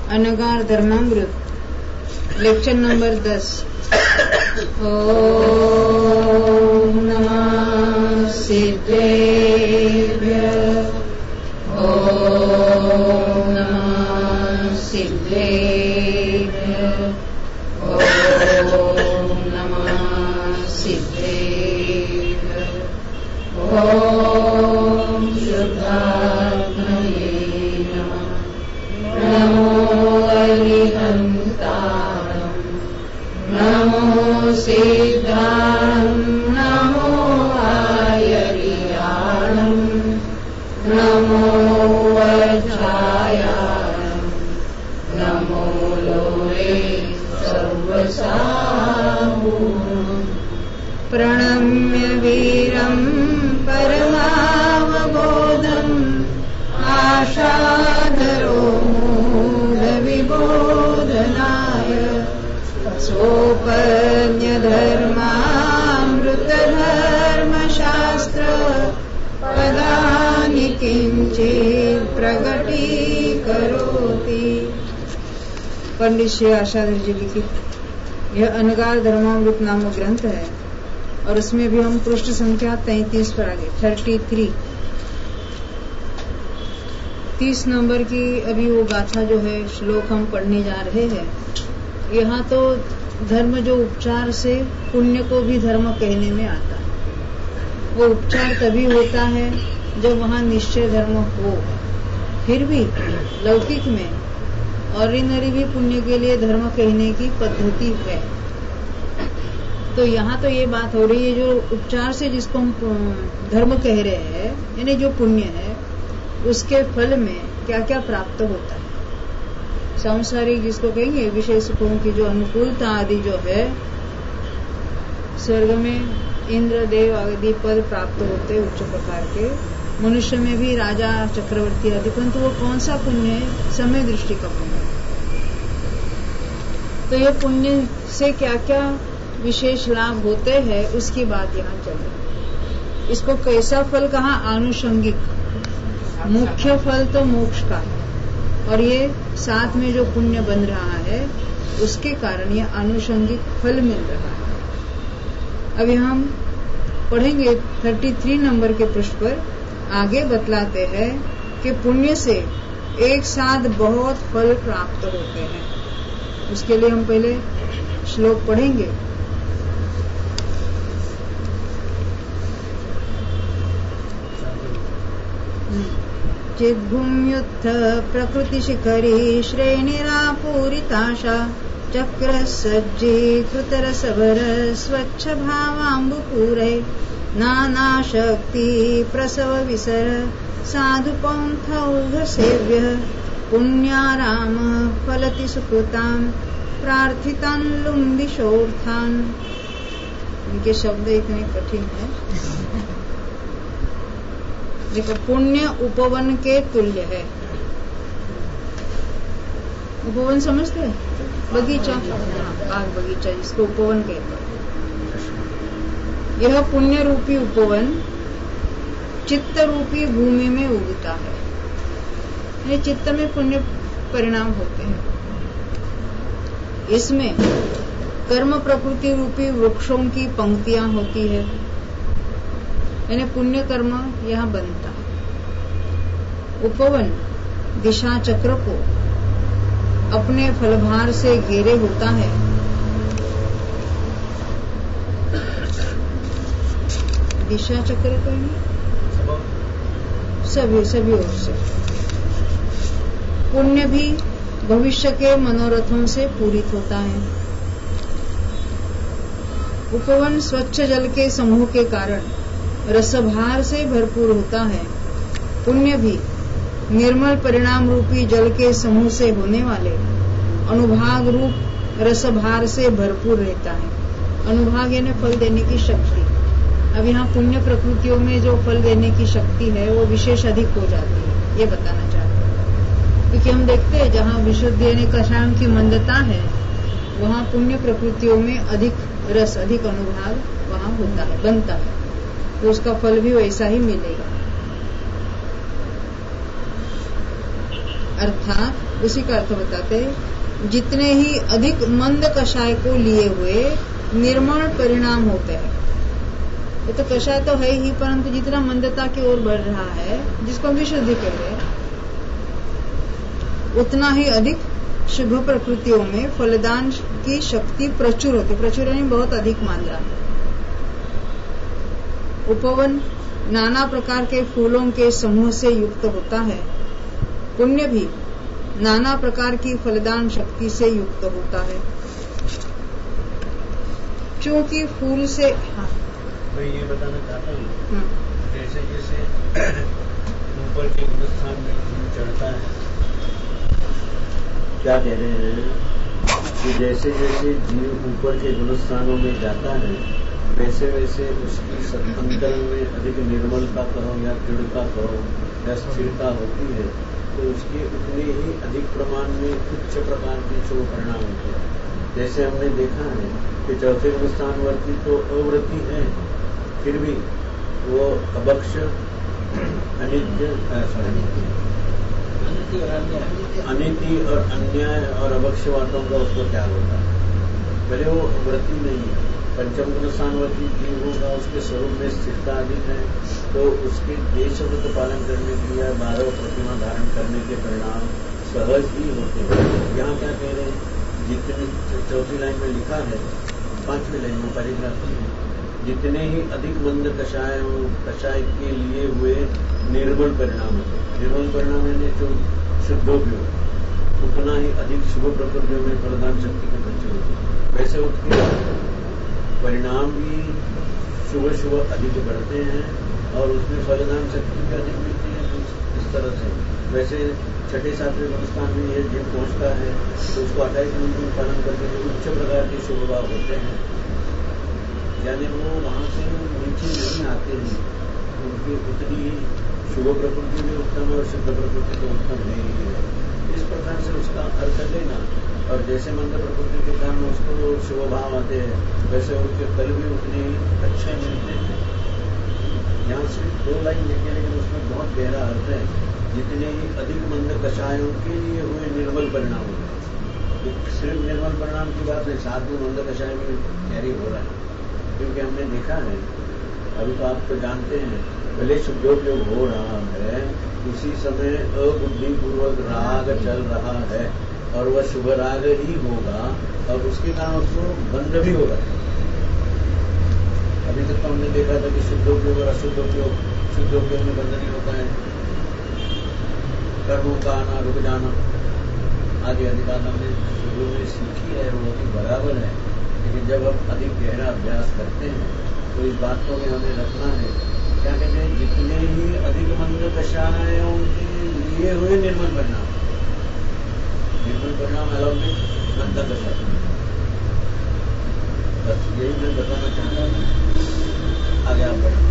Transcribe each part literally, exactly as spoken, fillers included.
अनगार धर्मामृत lecture number दस। ओम नमः सिद्धेभ्यः। ओम नमः सिद्धेभ्यः। ओम नमः सिद्धेभ्यः। ओम शुद्धात्मने नमः। नमो अरिहन्तारम् नमो सिद्धां नमो आयर्याणम् नमो वज्रायाणम् नमो लोरे सर्वसाहुम्। प्रणम्य वीरं परमावबोधम् आशाधरो मूढविबोधनाय सोपन्यधर्मामृतधर्मशास्त्र पदानि किंचित् प्रकटीकरोति। पंडित श्री आशाधर जी लिखित यह अनगार धर्मामृत नामक ग्रंथ है और उसमें भी हम पृष्ठ संख्या तैंतीस पर आगे थर्टी थ्री तीस नंबर की अभी वो गाथा जो है श्लोक हम पढ़ने जा रहे हैं। यहाँ तो धर्म जो उपचार से पुण्य को भी धर्म कहने में आता है। वो उपचार तभी होता है जब वहाँ निश्चय धर्म हो। फिर भी लौकिक में ऑर्डिनरी भी पुण्य के लिए धर्म कहने की पद्धति है। तो यहाँ तो ये बात हो रही है जो उपचार से जिसको हम धर्म कह रहे हैं, यानी जो पुण्य है उसके फल में क्या क्या प्राप्त होता है। सांसारिक जिसको कहेंगे विषय सुखों की जो अनुकूलता आदि जो है, स्वर्ग में इंद्र देव आदि पद प्राप्त होते उच्च प्रकार के, मनुष्य में भी राजा चक्रवर्ती आदि, परंतु वो कौन सा पुण्य है? समय दृष्टि का पुण्य। तो ये पुण्य से क्या क्या विशेष लाभ होते हैं उसकी बात यहाँ चल रही। इसको कैसा फल कहा? आनुषंगिक। मुख्य फल तो मोक्ष का है और ये साथ में जो पुण्य बन रहा है उसके कारण ये आनुषंगिक फल मिल रहा है। अभी हम पढ़ेंगे तैंतीस नंबर के पृष्ठ पर। आगे बतलाते हैं कि पुण्य से एक साथ बहुत फल प्राप्त होते हैं। उसके लिए हम पहले श्लोक पढ़ेंगे। चिद्भूम्युत्थ प्रकृति शिखरी श्रेणिरापूरिताशा चक्रसज्जीकृतरसभर स्वच्छ भावाम्बुपूरे नाना शक्ति प्रसव विसर साधु पौंथौघ सेव्य पुण्याराम फलति सुकृतां प्रार्थितान् लुम्बिषोर्थान्। इनके शब्द इतने कठिन है। देखो, पुण्य उपवन के तुल्य है। उपवन समझते हैं? बगीचा, बाग बगीचा जिसको उपवन कहते हैं। यह पुण्य रूपी उपवन चित्त रूपी भूमि में उगता है। ये चित्त में पुण्य परिणाम होते हैं। इसमें कर्म प्रकृति रूपी वृक्षों की पंक्तियां होती है, यानी पुण्य कर्म यहाँ बनता है। उपवन दिशा चक्र को अपने फलभार से घेरे होता है। दिशा चक्र कहेंगे सभी सभी ओर से। पुण्य भी भविष्य के मनोरथों से पूरित होता है। उपवन स्वच्छ जल के समूह के कारण रसभार से भरपूर होता है। पुण्य भी निर्मल परिणाम रूपी जल के समूह से होने वाले अनुभाग रूप रसभार से भरपूर रहता है। अनुभाग यानी फल देने की शक्ति। अब यहाँ पुण्य प्रकृतियों में जो फल देने की शक्ति है वो विशेष अधिक हो जाती है, ये बताना चाहते हैं। क्योंकि हम देखते हैं जहाँ विशुद्ध यानी कषायों की मंदता है वहाँ पुण्य प्रकृतियों में अधिक रस अधिक अनुभाग वहाँ होता है, बनता है, तो उसका फल भी वैसा ही मिलेगा। अर्थात उसी का अर्थ बताते हैं, जितने ही अधिक मंद कषाय को लिए हुए निर्मल परिणाम होते हैं। ये तो कषाय तो है ही, परंतु जितना मंदता की ओर बढ़ रहा है, जिसको हम विशुद्धि कह रहे हैं, उतना ही अधिक शुभ प्रकृतियों में फलदान की शक्ति प्रचुर होती है। प्रचुर यानी बहुत अधिक मात्रा। उपवन नाना प्रकार के फूलों के समूह से युक्त होता है। पुण्य भी नाना प्रकार की फलदान शक्ति से युक्त होता है। क्योंकि फूल से हाँ। मैं ये बताना चाहता हूँ, जैसे जैसे ऊपर के स्थान में फूल चढ़ता है, क्या कह रहे हैं कि जैसे जैसे जीव ऊपर के गुणस्थानों में जाता है, वैसे वैसे उसकी अंतरंग में अधिक निर्मलता करो या दृढ़ता करो या स्थिरता होती है, तो उसके उतने ही अधिक प्रमाण में उच्च प्रकार के शुभ परिणाम होते हैं। जैसे हमने देखा है कि चौथे गुणस्थानवर्ती तो अवृत्ति है, फिर भी वो अभक्ष अनित्य अनिति और अन्याय और अभक्ष बातों का उसको त्याग होता है। पहले वो व्रती नहीं है, पंचम गुणस्थानवर्ती जीव होगा, उसके स्वरूप में स्थिरता अधिक है, तो उसके देश व्रत पालन करने के लिए बारह प्रतिमा धारण करने के परिणाम सहज ही होते हैं। यहाँ क्या कह रहे हैं, जितनी चौथी लाइन में लिखा है, पांचवी लाइन में पैराग्राफ में, जितने ही अधिक मंद कषाय कषाय के लिए हुए निर्मल परिणाम होते हैं। निर्मल परिणाम यानी जो शुद्धोपयोग, उतना ही अधिक शुभ प्रकृतियों में फलदान शक्ति के बच्चे होते हैं। वैसे उसके परिणाम भी शुभ शुभ अधिक बढ़ते हैं और उसमें फलदान शक्ति भी अधिक मिलती है। इस तरह से वैसे छठे सातवें गुणस्थान में यह जीव पहुंचता है तो उसको अट्ठाईस गुण का पालन करके उच्च प्रकार के शुभ भाव होते हैं, यानी वो वहां से नीचे नहीं आते हैं, उनकी उतनी ही शुभ प्रकृति भी उत्तम और शुद्ध प्रकृति तो उत्तम है ही है। इस प्रकार से उसका अर्थ लेना, और जैसे मंद प्रकृति के कारण उसको शुभ भाव आते हैं, वैसे उनके फल भी उतने ही अच्छे मिलते हैं। यहाँ सिर्फ दो लाइन लिखे, लेकिन उसमें बहुत गहरा अर्थ है। जितने ही अधिक मंद कषायों के लिए हुए निर्मल परिणाम होते हैं, सिर्फ निर्मल परिणाम की बात है, साथ में मंद कषाय भी कैरी हो रहा है। क्योंकि हमने देखा है, अभी तो आप तो जानते हैं, भले शुद्धोपयोग हो रहा है, उसी समय अबुद्धिपूर्वक राग चल रहा है और वह शुभ राग ही होगा और उसके कारण उसको बंध भी होगा। अभी तक तो हमने देखा था कि शुद्धोपयोग और अशुद्धोपयोग, शुद्धोपयोग में बंधन ही होता है, कर्मों का आना रुक जाना आदि आदि बात हमने शुरू में सीखी है, वो भी बराबर है। लेकिन जब हम अधिक गहरा अभ्यास करते हैं तो इस बात को भी हमें रखना है, क्या कहते हैं, जितने ही अधिक मंद कषायों के लिए हुए निर्मल परिणाम, निर्मल परिणाम अलग में मंद कषाय, बस यही मैं बताना चाहता हूँ। आगे आप बढ़ें।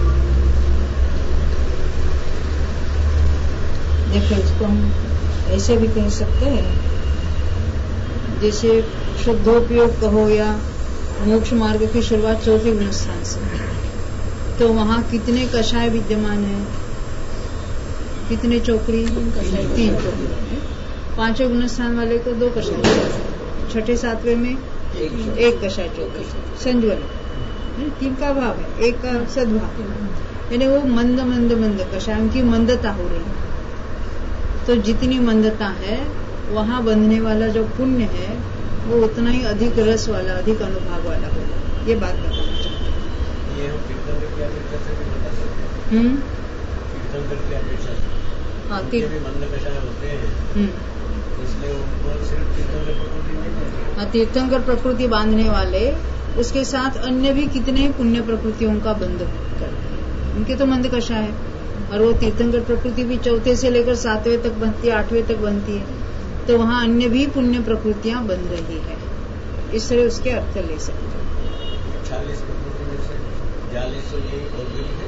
देखो, इसको हम ऐसे भी कह सकते हैं, जैसे शुद्धोपयोग कहो या मोक्ष मार्ग की शुरुआत चौथे गुणस्थान से, तो वहाँ कितने कषाय विद्यमान है, कितने चोकरी, तीन चोकरी। पांचवें गुणस्थान वाले को दो कषाय, छठे सातवें में एक कषाय चोकरी, संज्वल, तीन का भाव है, एक का सद्भाव, यानी वो मंद मंद मंद कषाय, उनकी मंदता हो रही है। तो जितनी मंदता है, वहाँ बंधने वाला जो पुण्य है वो उतना ही अधिक रस वाला, अधिक अनुभाग वाला होगा। ये बात बताना चाहते हैं। ये हम कीर्तन की अपेक्षा से भी बता सकते हैं। हम्म कीर्तन की अपेक्षा से हाँ, भी मंद कषाय होते हैं, इसलिए उनको सिर्फ तीर्थंकर प्रकृति नहीं होती। हाँ, तीर्थंकर प्रकृति बांधने वाले उसके साथ अन्य भी कितने पुण्य प्रकृतियों का बंध करते हैं, उनके तो मंद कषाय है। और वो तीर्थंकर प्रकृति भी चौथे से लेकर सातवें तक बनती है, आठवें तक बनती है, तो वहाँ अन्य भी पुण्य प्रकृतियां बन रही है। इस तरह उसके अर्थ ले सकते हैं। चालीस प्रकृति में से चालीस सौ यही और भी है।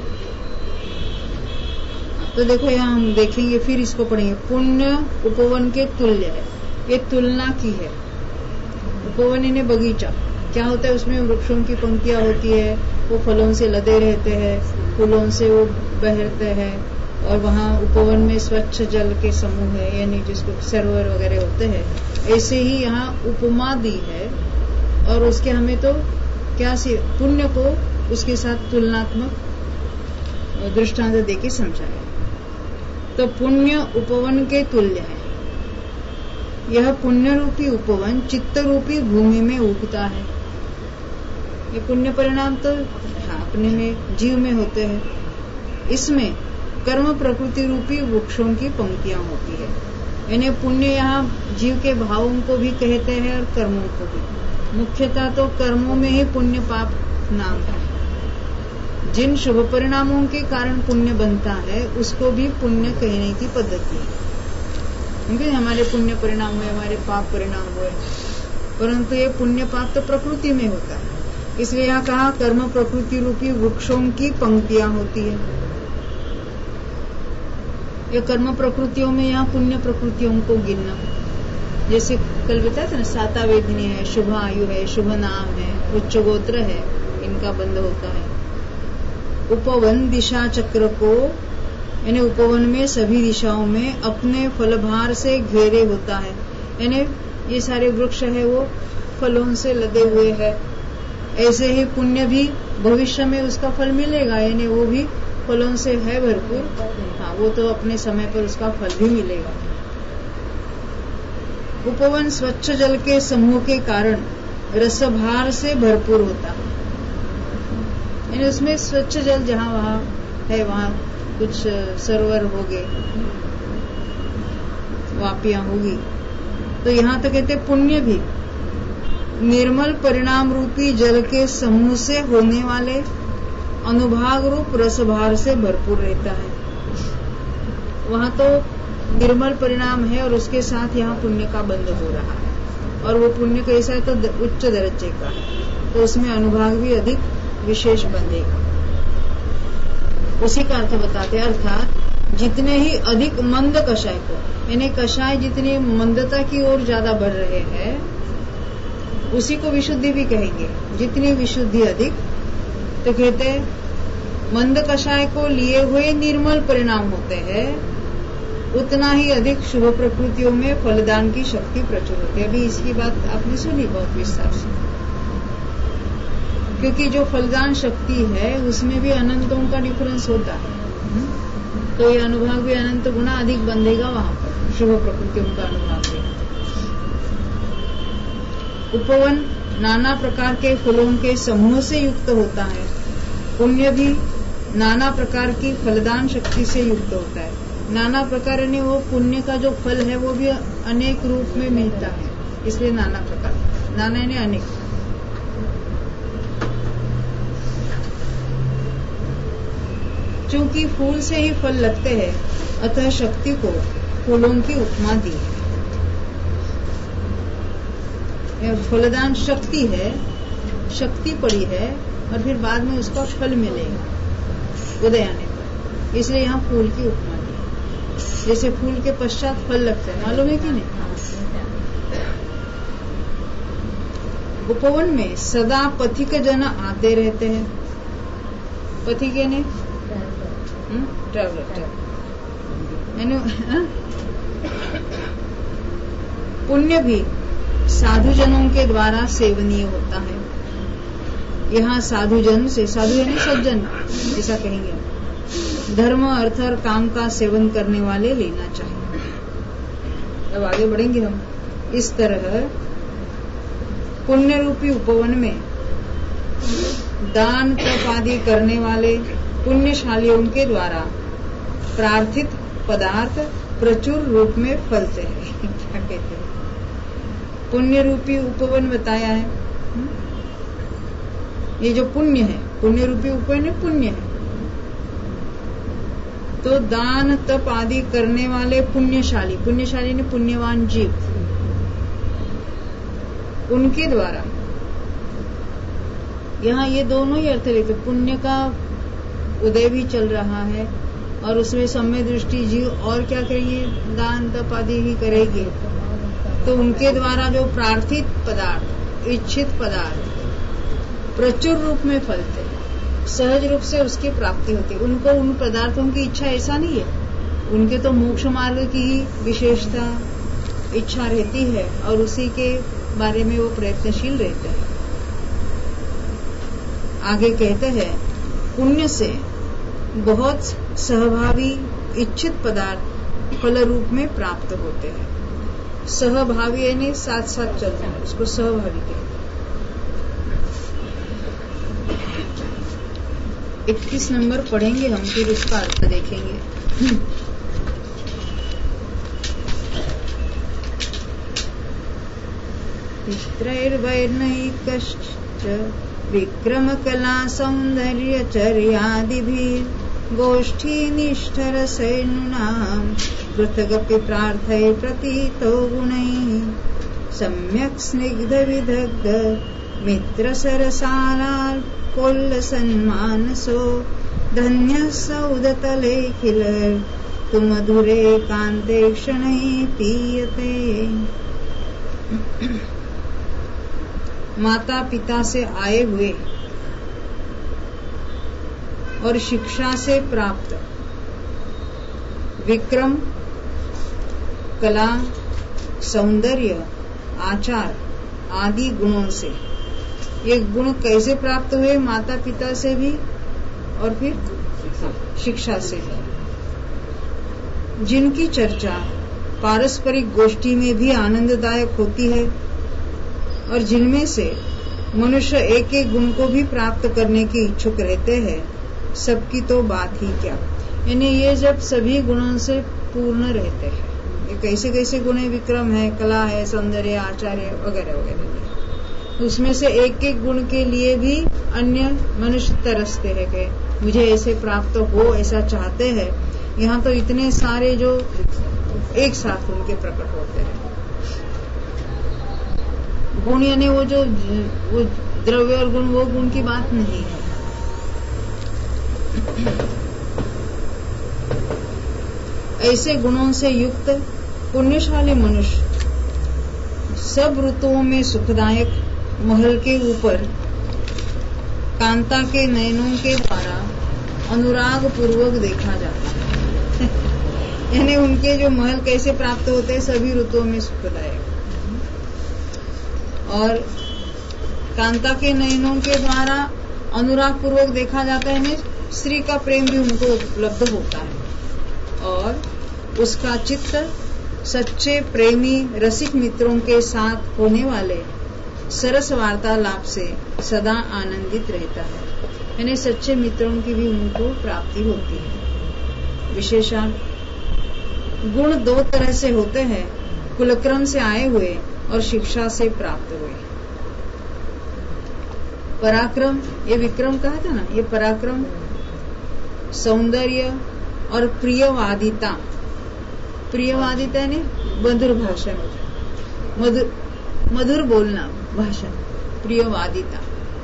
तो देखो, यहाँ हम देखेंगे, फिर इसको पढ़ेंगे। पुण्य उपवन के तुल्य है, ये तुलना की है। उपवन यानी बगीचा, क्या होता है, उसमें वृक्षों की पंक्तियां होती है, वो फलों से लदे रहते हैं, फूलों से वो बहरते हैं, और वहाँ उपवन में स्वच्छ जल के समूह है, यानी जिसको सरोवर वगैरह होते हैं, ऐसे ही यहाँ उपमा दी है और उसके हमें तो क्या से पुण्य को उसके साथ तुलनात्मक दृष्टांत देके समझाया। तो पुण्य उपवन के तुल्य है। यह पुण्य रूपी उपवन चित्त रूपी भूमि में उगता है। ये पुण्य परिणाम तो हाँ अपने में जीव में होते हैं। इसमें कर्म प्रकृति रूपी वृक्षों की पंक्तियां होती है। यानी पुण्य यहाँ जीव के भावों को भी कहते हैं और कर्मों को भी। मुख्यतः तो कर्मों में ही पुण्य पाप नाम है। जिन शुभ परिणामों के कारण पुण्य बनता है उसको भी पुण्य कहने की पद्धति है। क्योंकि हमारे पुण्य परिणाम हुए, हमारे पाप परिणाम हुए, परंतु ये पुण्य पाप तो प्रकृति में होता है। इसलिए यहाँ कहा कर्म प्रकृति रूपी वृक्षों की पंक्तियां होती है। ये कर्म प्रकृतियों में यहाँ पुण्य प्रकृतियों को गिनना, जैसे कल बताया था ना, साता वेदनी है, शुभ आयु है, शुभ नाम है, उच्च गोत्र है, इनका बंध होता है। उपवन दिशा चक्र को, यानी उपवन में सभी दिशाओं में अपने फलभार से घेरे होता है। यानी ये सारे वृक्ष है वो फलों से लदे हुए है। ऐसे ही पुण्य भी भविष्य में उसका फल मिलेगा, यानी वो भी फलों से है भरपूर। हाँ, वो तो अपने समय पर उसका फल भी मिलेगा। उपवन स्वच्छ जल के समूह के कारण रसभार से भरपूर होता है। यानी उसमें स्वच्छ जल जहाँ वहाँ है, वहाँ कुछ सरोवर होंगे, वापियां होगी, तो यहाँ तो कहते पुण्य भी निर्मल परिणाम रूपी जल के समूह से होने वाले अनुभाग रूप रसभार से भरपूर रहता है। वहाँ तो निर्मल परिणाम है और उसके साथ यहाँ पुण्य का बंध हो रहा है, और वो पुण्य कैसा है तो उच्च दर्जे का है, तो उसमें अनुभाग भी अधिक विशेष बंधेगा। उसी का अर्थ बताते हैं, अर्थात जितने ही अधिक मंद कषाय को, यानी कषाय जितनी मंदता की ओर ज्यादा बढ़ रहे हैं उसी को विशुद्धि भी कहेंगे। जितनी विशुद्धि अधिक, तो कहते हैं मंद कषाय को लिए हुए निर्मल परिणाम होते हैं, उतना ही अधिक शुभ प्रकृतियों में फलदान की शक्ति प्रचुर होती है। अभी इसकी बात आपने सुनी बहुत विस्तार से, क्योंकि जो फलदान शक्ति है उसमें भी अनंतों का डिफरेंस होता है, तो ये अनुभाग भी अनंत गुना अधिक बंधेगा वहां पर, शुभ प्रकृतियों का अनुभाग भी। उपवन नाना प्रकार के फलों के समूह से युक्त होता है। पुण्य भी नाना प्रकार की फलदान शक्ति से युक्त होता है। नाना प्रकार ने वो पुण्य का जो फल है वो भी अनेक रूप में मिलता है, इसलिए नाना प्रकार, नाना ने अनेक। चूंकि फूल से ही फल लगते हैं, अतः शक्ति को फूलों की उपमा दी है। फलदान शक्ति है, शक्ति पड़ी है और फिर बाद में उसका फल मिलेगा उदय आने पर, इसलिए यहाँ फूल की उपमा दी है। जैसे फूल के पश्चात फल लगता है, मालूम है कि नहीं। उपवन में सदा पथिक जन आते रहते हैं। पथिक यानी ट्रैवलर, पुण्य भी साधुजनों के द्वारा सेवनीय होता है। यहाँ साधुजन से, साधु यानी सज्जन ऐसा कहेंगे, धर्म अर्थ और काम का सेवन करने वाले लेना चाहिए। अब आगे बढ़ेंगे हम। इस तरह पुण्य रूपी उपवन में दान तप आदि करने वाले पुण्यशालियों के द्वारा प्रार्थित पदार्थ प्रचुर रूप में फलते हैं। क्या कहते हैं, पुण्य रूपी उपवन बताया है। ये जो पुण्य है, पुण्य रूपी उपवन है, पुण्य है, तो दान तप आदि करने वाले पुण्यशाली, पुण्यशाली ने पुण्यवान जीव, उनके द्वारा, यहाँ ये दोनों ही अर्थ लेते। पुण्य का उदय भी चल रहा है और उसमें सम्य दृष्टि जीव और क्या करेंगे, दान तप आदि ही करेंगे, तो उनके द्वारा जो प्रार्थित पदार्थ, इच्छित पदार्थ प्रचुर रूप में फलते हैं। सहज रूप से उसकी प्राप्ति होती है। उनको उन पदार्थों की इच्छा ऐसा नहीं है, उनके तो मोक्ष मार्ग की ही विशेषता इच्छा रहती है और उसी के बारे में वो प्रयत्नशील रहते हैं। आगे कहते हैं, पुण्य से बहुत सहभावी इच्छित पदार्थ फल रूप में प्राप्त होते हैं। सहभावी यानी साथ साथ चलते हैं, उसको सहभावी कहते हैं। इक्कीस नंबर पढ़ेंगे हम, फिर उसका अर्थ देखेंगे। पित्रैर्वैर्नैकश्च विक्रम कला सौंदर्य चर्यादिभिः गोष्ठी निष्ठरसैनुनां पृथगपि प्रार्थये प्रतीतो गुणैः सम्यक् स्निग्ध विदग्ध मित्र सरसालाल कोल्लसन्मानसो धन्यः सौदतलेखिल तु मधुरे कान्ते क्षणैः पीयते। माता पिता से आए हुए और शिक्षा से प्राप्त विक्रम, कला, सौंदर्य, आचार आदि गुणों से, ये गुण कैसे प्राप्त हुए? माता पिता से भी और फिर शिक्षा से भी, जिनकी चर्चा पारस्परिक गोष्ठी में भी आनंददायक होती है और जिनमें से मनुष्य एक एक गुण को भी प्राप्त करने के इच्छुक रहते हैं, सबकी तो बात ही क्या। यानी ये जब सभी गुणों से पूर्ण रहते हैं, ये कैसे कैसे गुण है, विक्रम है, कला है, सौंदर्य, आचार्य वगैरह वगैरह, उसमें से एक एक गुण के लिए भी अन्य मनुष्य तरसते हैं कि मुझे ऐसे प्राप्त हो, ऐसा चाहते हैं। यहाँ तो इतने सारे जो एक साथ उनके प्रकट होते हैं। गुण यानी वो जो वो द्रव्य और गुण, वो गुण की बात नहीं है। ऐसे गुणों से युक्त पुण्यशाली मनुष्य सब ऋतुओं में सुखदायक महल के ऊपर कांता के नयनों के द्वारा अनुराग पूर्वक देखा जाता है। यानी उनके जो महल कैसे प्राप्त होते हैं, सभी ऋतुओं में सुखदायक, और कांता के नयनों के द्वारा अनुराग पूर्वक देखा जाता है। स्त्री का प्रेम भी उनको उपलब्ध होता है और उसका चित्त सच्चे प्रेमी रसिक मित्रों के साथ होने वाले सरस वार्तालाप से सदा आनंदित रहता है। यानी सच्चे मित्रों की भी उनको प्राप्ति होती है। विशेषण गुण दो तरह से होते हैं, कुलक्रम से आए हुए और शिक्षा से प्राप्त हुए। पराक्रम, ये विक्रम कहा था ना, ये पराक्रम, सौंदर्य और प्रियवादिता। प्रियवादिता ने मधुर भाषण, मधुर मधुर बोलना भाषण, प्रियवादिता।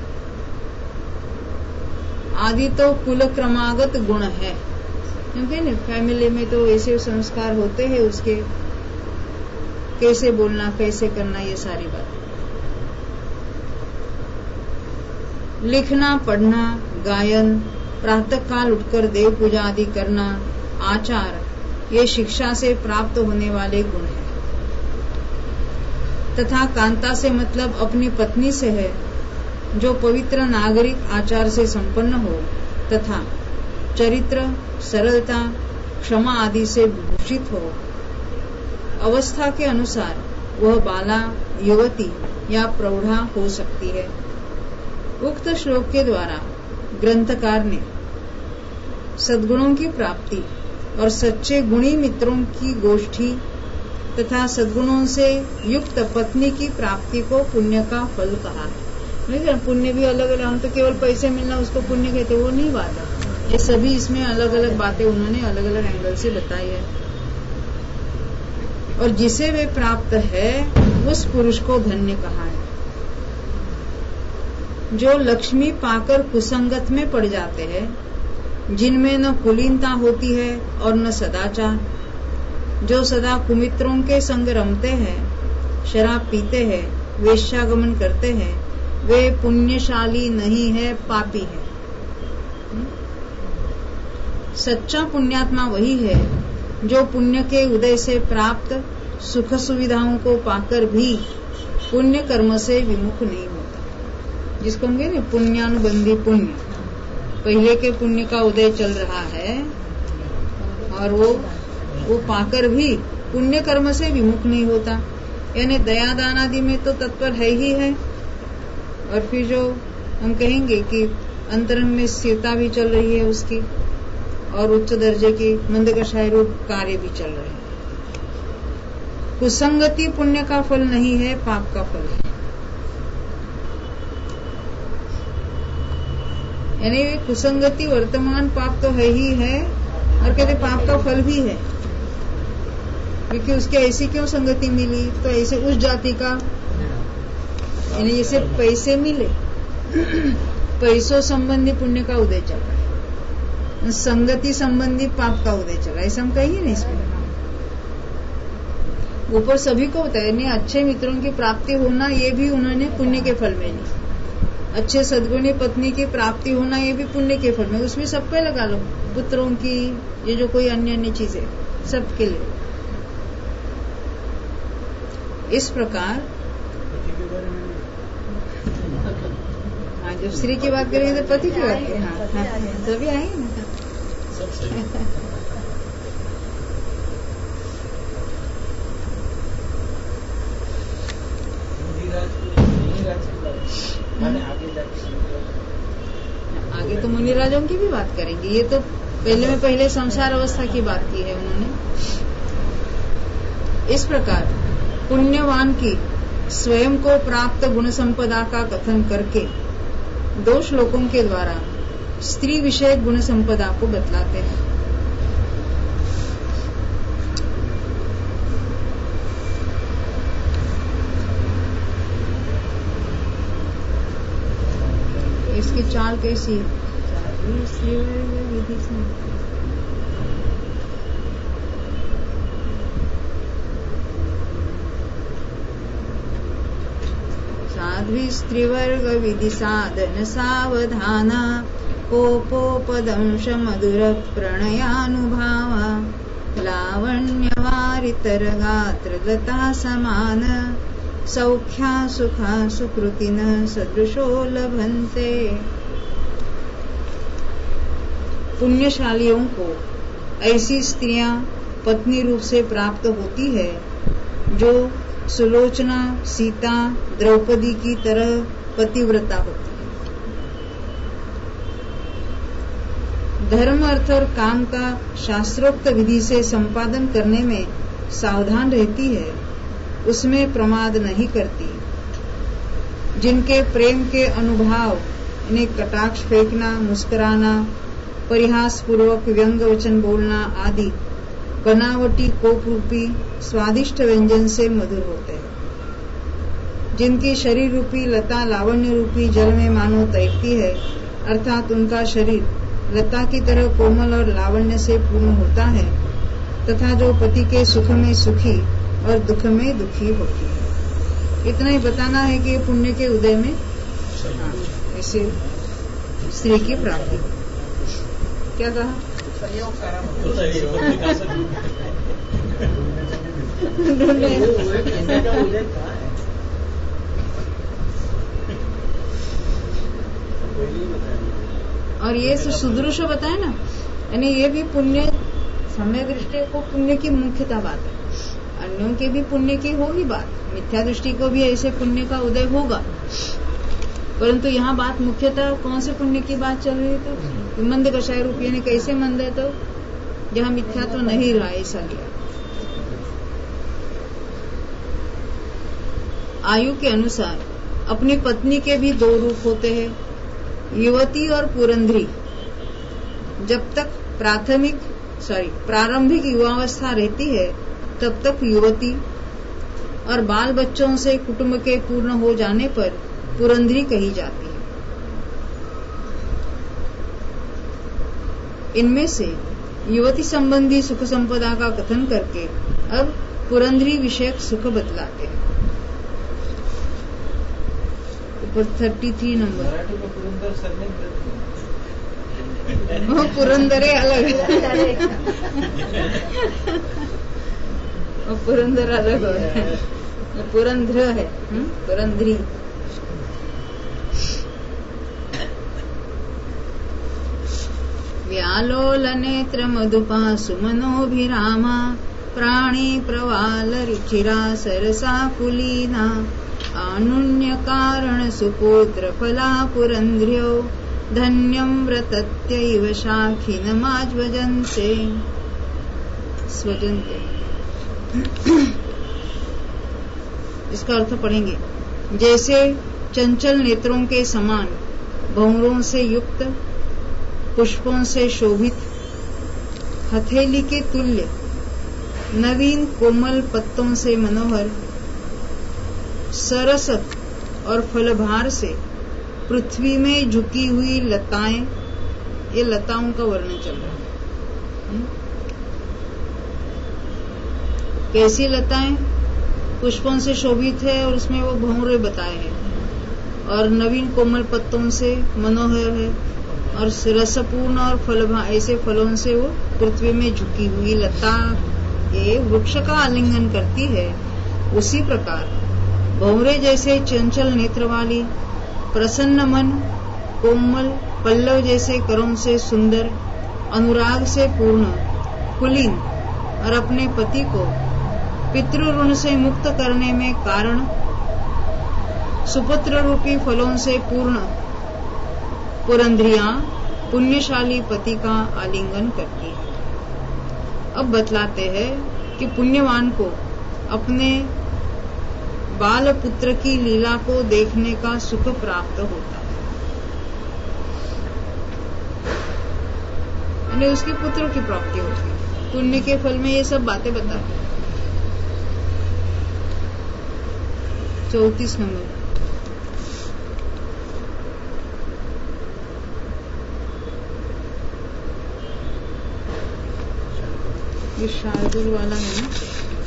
आदि तो कुल क्रमागत गुण है, क्योंकि ना फैमिली में तो ऐसे संस्कार होते हैं, उसके कैसे बोलना, कैसे करना, ये सारी बात। लिखना, पढ़ना, गायन, प्रातः काल उठकर देव पूजा आदि करना, आचार, ये शिक्षा से प्राप्त होने वाले गुण हैं। तथा कांता से मतलब अपनी पत्नी से है, जो पवित्र नागरिक आचार से संपन्न हो तथा चरित्र, सरलता, क्षमा आदि से भूषित हो। अवस्था के अनुसार वह बाला, युवती या प्रौढ़ा हो सकती है। उक्त श्लोक के द्वारा ग्रंथकार ने सद्गुणों की प्राप्ति और सच्चे गुणी मित्रों की गोष्ठी तथा सद्गुणों से युक्त पत्नी की प्राप्ति को पुण्य का फल कहा है। लेकिन पुण्य भी अलग अलग, हम तो केवल पैसे मिलना उसको पुण्य कहते, वो नहीं बात है। ये सभी इसमें अलग अलग बातें उन्होंने अलग अलग एंगल से बताई है। और जिसे वे प्राप्त है उस पुरुष को धन्य कहा है। जो लक्ष्मी पाकर कुसंगत में पड़ जाते हैं, जिनमें न कुलीनता होती है और न सदाचार, जो सदा कुमित्रों के संग रमते हैं, शराब पीते हैं, वेश्यागमन करते हैं, वे पुण्यशाली नहीं है, पापी है। सच्चा पुण्यात्मा वही है जो पुण्य के उदय से प्राप्त सुख सुविधाओं को पाकर भी पुण्य कर्म से विमुख नहीं होता। जिसको हम कहते हैं पुण्यानुबंधी पुण्य, पहले के पुण्य का उदय चल रहा है और वो वो पाकर भी पुण्य कर्म से विमुख नहीं होता। यानी दया दान आदि में तो तत्पर है ही है, और फिर जो हम कहेंगे कि अंतरंग में स्थिरता भी चल रही है उसकी, और उच्च दर्जे के मंदकषाय रूप कार्य भी चल रहे हैं। कुसंगति पुण्य का फल नहीं है, पाप का फल है। यानी कुसंगति वर्तमान पाप तो है ही है, और कहते पाप का फल भी है, क्योंकि उसके ऐसी क्यों संगति मिली, तो ऐसे उस जाति का, यानी जैसे पैसे मिले, पैसों संबंधी पुण्य का उदय चल रहा है, संगति संबंधी पाप का उदय चल रहा है, ऐसा हम कहिए ना। इसमें ऊपर सभी को होता है, नहीं अच्छे मित्रों की प्राप्ति होना ये भी उन्होंने पुण्य के फल में ली, अच्छे सद्गुणी पत्नी की प्राप्ति होना ये भी पुण्य के फल में, उसमें सब पे लगा लो, पुत्रों की, ये जो कोई अन्य अन्य चीजें सबके लिए। इस प्रकार हाँ, जब स्त्री की बात करेंगे तो पति की बात करेंगे, हाँ, हाँ, तभी आएंगे ना। आगे तो मुनिराजों की भी बात करेंगे, ये तो पहले में पहले संसार अवस्था की बात की है उन्होंने। इस प्रकार पुण्यवान की स्वयं को प्राप्त गुण संपदा का कथन करके दो श्लोकों के द्वारा स्त्री विषयक गुण संपदा को बतलाते हैं। इसकी चाल कैसी है? विधि से साध्वी स्त्रीवर्ग विधि साधन सावधाना कोपोपदंश मधुर प्रणयानुभावा लावण्यवारितर गात्र लता समान सौख्या सुखा सुकृतिन सदृशो लभन्ते। पुण्यशालियों को ऐसी स्त्रियां पत्नी रूप से प्राप्त होती है जो सुलोचना, सीता, द्रौपदी की तरह पतिव्रता होती है, धर्म अर्थ और काम का शास्त्रोक्त विधि से संपादन करने में सावधान रहती है, उसमें प्रमाद नहीं करती, जिनके प्रेम के अनुभाव इन्हें कटाक्ष फेंकना, मुस्कुराना, परिहास पूर्वक व्यंग वचन बोलना आदि बनावटी कोप रूपी स्वादिष्ट व्यंजन से मधुर होते हैं, जिनकी शरीर रूपी लता लावण्य रूपी जल में मानो तैरती है, अर्थात उनका शरीर लता की तरह कोमल और लावण्य से पूर्ण होता है, तथा जो पति के सुख में सुखी और दुख में दुखी होती है। इतना ही बताना है कि पुण्य के उदय में ऐसे स्त्री की प्राप्ति। क्या कहा? और ये सुदृश बताए ना, यानी ये भी पुण्य समय दृष्टि को पुण्य की मुख्यता बात है, अन्यों के भी पुण्य की होगी बात, मिथ्या दृष्टि को भी ऐसे पुण्य का उदय होगा, परंतु यहाँ बात मुख्यतः कौन से पुण्य की बात चल रही है? तो मंद कषाय रूप, यानी कैसे मंद है, तो जहाँ मिथ्या तो नहीं रहा, ऐसा लिया। आयु के अनुसार अपनी पत्नी के भी दो रूप होते हैं, युवती और पुरंधरी। जब तक प्राथमिक सॉरी प्रारंभिक युवावस्था रहती है तब तक युवती, और बाल बच्चों से कुटुंब के पूर्ण हो जाने पर पुरंधरी कही जाती है। इनमें से युवती संबंधी सुख संपदा का कथन करके अब पुरंधरी विषयक सुख बतलाते हैं। ऊपर थर्टी थ्री नंबर वो पुरंदरे अलग है। वो पुरंदर अलग है, वो पुरंद्र है, पुरंद्री। व्यालोल नेत्र मधुपा सुमनोभिरामा प्राणी प्रवाल रुचिरा सरसा कुलीना आनुन्य कारण सुपुत्र फला पुरंद्र्यो धन्यं व्रतत्यैव शाखिनमाज्वजन्ते स्वजन्ते। इसका अर्थ पढ़ेंगे। जैसे चंचल नेत्रों के समान भंवरों से युक्त, पुष्पों से शोभित, हथेली के तुल्य नवीन कोमल पत्तों से मनोहर, सरस और फलभार से पृथ्वी में झुकी हुई लताएं, ये लताओं का वर्णन चल रहा है। कैसी लताएं? पुष्पों से शोभित है और उसमें वो भंवरे बताए हैं, और नवीन कोमल पत्तों से मनोहर है, और रसपूर्ण और फलभा ऐसे फलों से वो पृथ्वी में झुकी हुई लता ये वृक्ष का आलिंगन करती है। उसी प्रकार भंवरे जैसे चंचल नेत्र वाली, प्रसन्न मन, कोमल पल्लव जैसे करों से सुंदर, अनुराग से पूर्ण, कुलीन और अपने पति को पितृ ऋण से मुक्त करने में कारण, सुपुत्र रूपी फलों से पूर्ण पुरंद्रियां पुण्यशाली पति का आलिंगन करती है। अब बतलाते हैं कि पुण्यवान को अपने बाल पुत्र की लीला को देखने का सुख प्राप्त होता है, यानी उसके पुत्र की प्राप्ति होती है। पुण्य के फल में ये सब बातें बता। चौतीस नंबर। ये शार्दुल वाला है ना।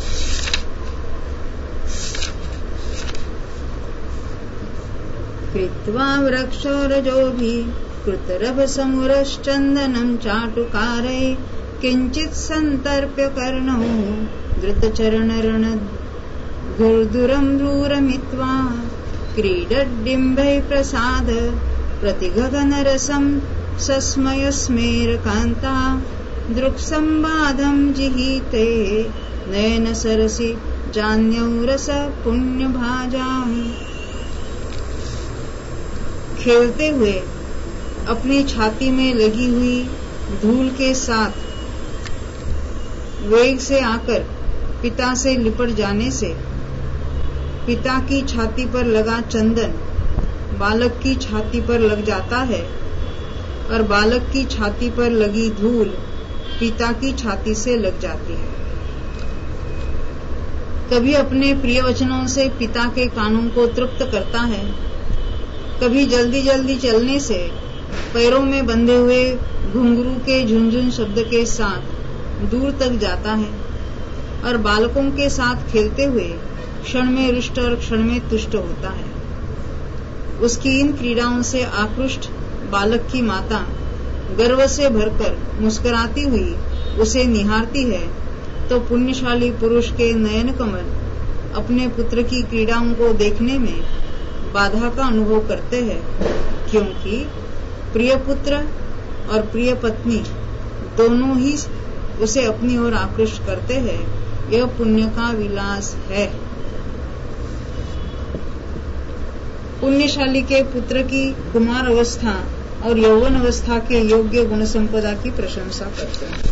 कृत्वा वृक्षोरजोभि कृतरभ समुरश्चन्दनं चाटुकारै किञ्चित् सन्तर्प्य कर्णौ धृतचरणरण घुर्दुरं दूरमित्वा क्रीडड्डिम्बै प्रसाद प्रतिगगनरसं सस्मयस्मेरकान्ता दृक्संबाधं जिहीते नयन सरसि जान्यौ रस पुण्य भाजाम्। खेलते हुए अपनी छाती में लगी हुई धूल के साथ वेग से आकर पिता से लिपट जाने से पिता की छाती पर लगा चंदन बालक की छाती पर लग जाता है, और बालक की छाती पर लगी धूल पिता की छाती से लग जाती है। कभी अपने प्रिय वचनों से पिता के कानों को तृप्त करता है, कभी जल्दी जल्दी चलने से पैरों में बंधे हुए घुंघरू के झुनझुन शब्द के साथ दूर तक जाता है, और बालकों के साथ खेलते हुए क्षण में रुष्ट और क्षण में तुष्ट होता है। उसकी इन क्रीड़ाओं से आकृष्ट बालक की माता गर्व से भरकर मुस्कुराती हुई उसे निहारती है, तो पुण्यशाली पुरुष के नयन कमल अपने पुत्र की क्रीड़ाओं को देखने में बाधा का अनुभव करते हैं, क्योंकि प्रिय पुत्र और प्रिय पत्नी दोनों ही उसे अपनी ओर आकृष्ट करते हैं। यह पुण्य का विलास है। पुण्यशाली के पुत्र की कुमार अवस्था और यौवन अवस्था के योग्य गुण संपदा की प्रशंसा करते हैं।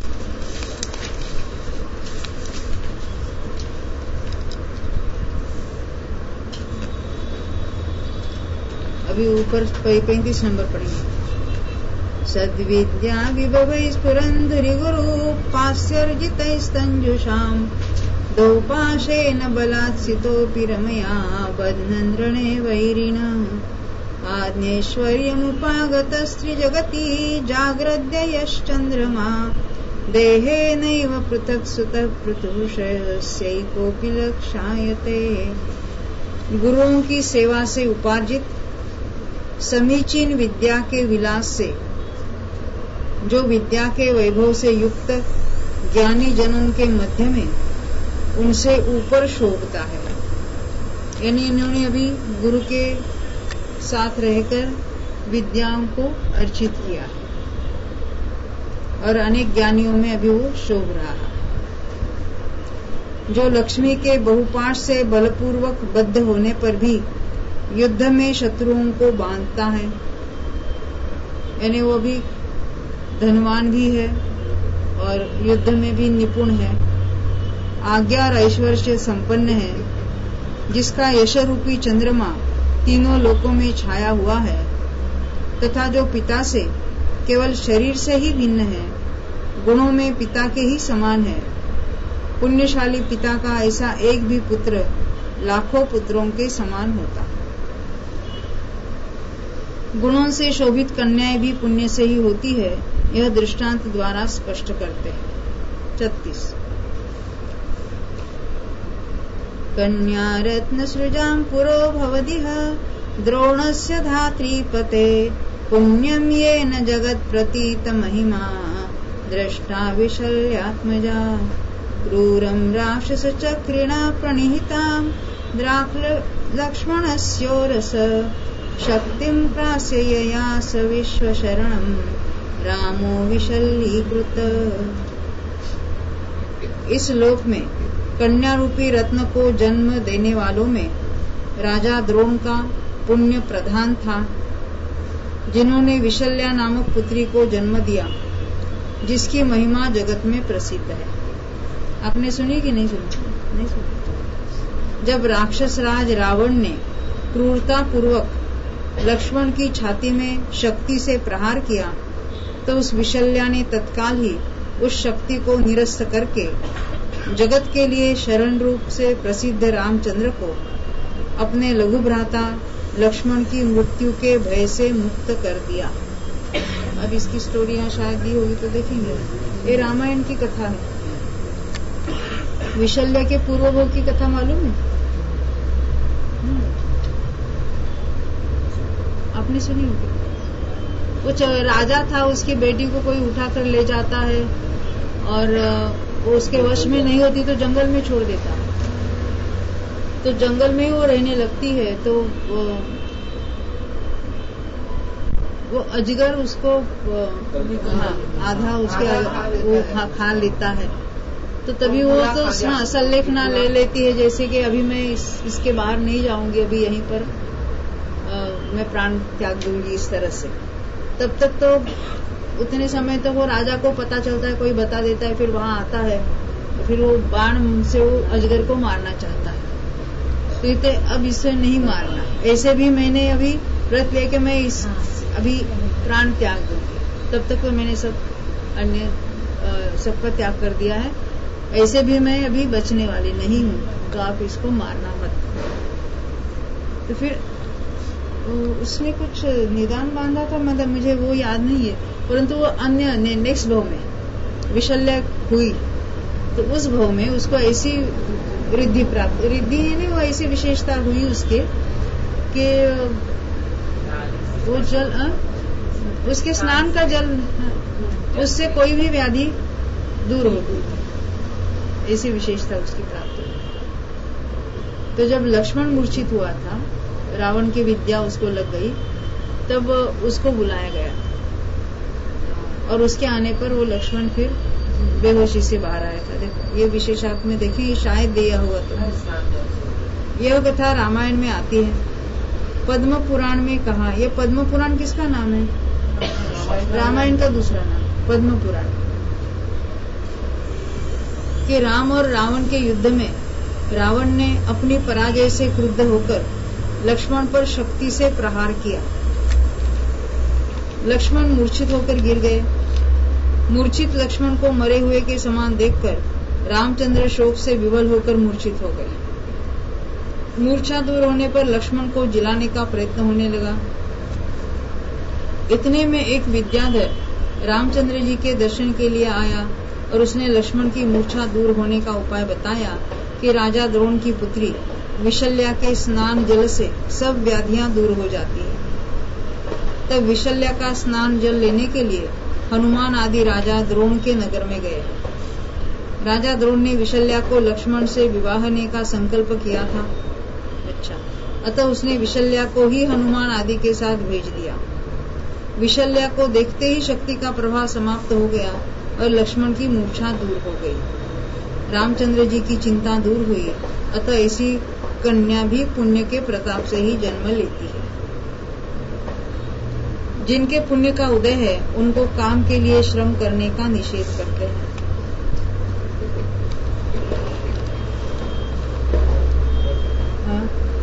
अभी ऊपर पैंतीस नंबर पढ़ेंगे। सद्विद्या विभवै स्फुरन्धुरि गुरु पास्यर्जितैस्तञ्जुषाम् दोपाशेन बलात्सितोऽपि रमया बध्नन् रणे वैरिणः आज्ञैश्वर्यमुपागतस्त्रिजगति जाग्रद्य यश्चन्द्रमा देहेनैव पृथक् सुतः पृथुषस्यैकोऽपि लक्षायते। गुरुओं की सेवा से उपार्जित समीचीन विद्या के विलास से जो विद्या के वैभव से युक्त ज्ञानी जनों के मध्य में उनसे ऊपर शोभता है। यानी इन्होंने अभी गुरु के साथ रहकर विद्याओं को अर्चित किया है और अनेक ज्ञानियों में अभी वो शोभ रहा है। जो लक्ष्मी के बहुपाश से बलपूर्वक बद्ध होने पर भी युद्ध में शत्रुओं को बांधता है, यानी वो भी धनवान भी है और युद्ध में भी निपुण है, आज्ञा और ऐश्वर्य से संपन्न है, जिसका यश रूपी चंद्रमा तीनों लोकों में छाया हुआ है, तथा जो पिता से केवल शरीर से ही भिन्न है, गुणों में पिता के ही समान है। पुण्यशाली पिता का ऐसा एक भी पुत्र लाखों पुत्रों के समान होता है। गुणों से शोभित कन्याएं भी पुण्य से ही होती है, यह दृष्टांत द्वारा स्पष्ट करते हैं। छत्तीस कन्या रत्न सृजां पुरो भवदिह द्रोणस्य धात्री पते पुण्यम येन जगत् प्रतीत महिमा दृष्टा विशल्यात्मजा क्रूरं राक्षस चक्रिणा प्रणिहितां लक्ष्मणस्योरस शक्तिं प्रास्ययास विश्वशरणं रामो विशल्यीकृत। इस लोक में कन्या रूपी रत्न को जन्म देने वालों में राजा द्रोण का पुण्य प्रधान था, जिन्होंने विशल्या नामक पुत्री को जन्म दिया, जिसकी महिमा जगत में प्रसिद्ध है। आपने सुनी कि नहीं सुनी? नहीं सुनी। जब राक्षस राज रावण ने क्रूरता पूर्वक लक्ष्मण की छाती में शक्ति से प्रहार किया, तो उस विशल्या ने तत्काल ही उस शक्ति को निरस्त करके जगत के लिए शरण रूप से प्रसिद्ध रामचंद्र को अपने लघु भ्राता लक्ष्मण की मृत्यु के भय से मुक्त कर दिया। अब इसकी स्टोरी यहाँ शायद दी होगी तो देखेंगे। ये रामायण की कथा है। विशल्य के पूर्वभोग की कथा मालूम है? आपने सुनी होगी। वो राजा था, उसकी बेटी को कोई उठा कर ले जाता है और वो उसके वश में नहीं होती तो जंगल में छोड़ देता है। तो जंगल में वो रहने लगती है, तो वो, वो अजगर उसको हाँ, आधा उसके वो खा, खा लेता है। तो तभी वो तो हाँ, संलेखना ले लेती है, जैसे कि अभी मैं इस, इसके बाहर नहीं जाऊंगी, अभी यहीं पर आ, मैं प्राण त्याग दूंगी, इस तरह से। तब तक तो उतने समय तक वो राजा को पता चलता है, कोई बता देता है, फिर वहां आता है, फिर वो बाण से वो अजगर को मारना चाहता है। तो इतने अब इसे नहीं मारना, ऐसे भी मैंने अभी व्रत लेके मैं इस अभी प्राण त्याग दूंगी, तब तक तो मैंने सब अन्य सबका त्याग कर दिया है, ऐसे भी मैं अभी बचने वाली नहीं हूँ, तो आप इसको मारना मत। तो फिर उसने कुछ निदान बांधा था, मतलब मुझे वो याद नहीं है, परंतु वो अन्य नेक्स्ट भाव में विशल्य हुई, तो उस भाव में उसको ऐसी रिद्धि प्राप्त रिद्धि है नहीं, वो ऐसी विशेषता हुई उसके कि वो जल आ, उसके स्नान का जल, उससे कोई भी व्याधि दूर होती, ऐसी विशेषता उसकी प्राप्त हुई। तो जब लक्ष्मण मूर्छित हुआ था, रावण की विद्या उसको लग गई, तब उसको बुलाया गया और उसके आने पर वो लक्ष्मण फिर बेहोशी से बाहर आया था। देखो ये विशेषार्थ में देखें, ये शायद दिया हुआ तो यह कथा रामायण में आती है। पद्म पुराण में कहा, ये पद्म पुराण किसका नाम है? रामायण का दूसरा नाम पद्म पुराण, कि राम और रावण के युद्ध में रावण ने अपनी पराजय से क्रुद्ध होकर लक्ष्मण पर शक्ति से प्रहार किया। लक्ष्मण मूर्छित होकर गिर गए। मूर्छित लक्ष्मण को मरे हुए के समान देखकर रामचंद्र शोक से विवल होकर मूर्छित हो गए। मूर्छा दूर होने पर लक्ष्मण को जिलाने का प्रयत्न होने लगा। इतने में एक विद्याधर रामचंद्र जी के दर्शन के लिए आया और उसने लक्ष्मण की मूर्छा दूर होने का उपाय बताया कि राजा द्रोण की पुत्री विशल्या के स्नान जल से सब व्याधियां दूर हो जाती है। तब विशल्या का स्नान जल लेने के लिए हनुमान आदि राजा द्रोण के नगर में गए। राजा द्रोण ने विशल्या को लक्ष्मण से विवाहने का संकल्प किया था। अच्छा, अतः उसने विशल्या को ही हनुमान आदि के साथ भेज दिया। विशल्या को देखते ही शक्ति का प्रभाव समाप्त हो गया और लक्ष्मण की मूर्छा दूर हो गई। रामचंद्र जी की चिंता दूर हुई। अतः ऐसी कन्या भी पुण्य के प्रताप से ही जन्म लेती है। जिनके पुण्य का उदय है उनको काम के लिए श्रम करने का निषेध करते हैं। हाँ,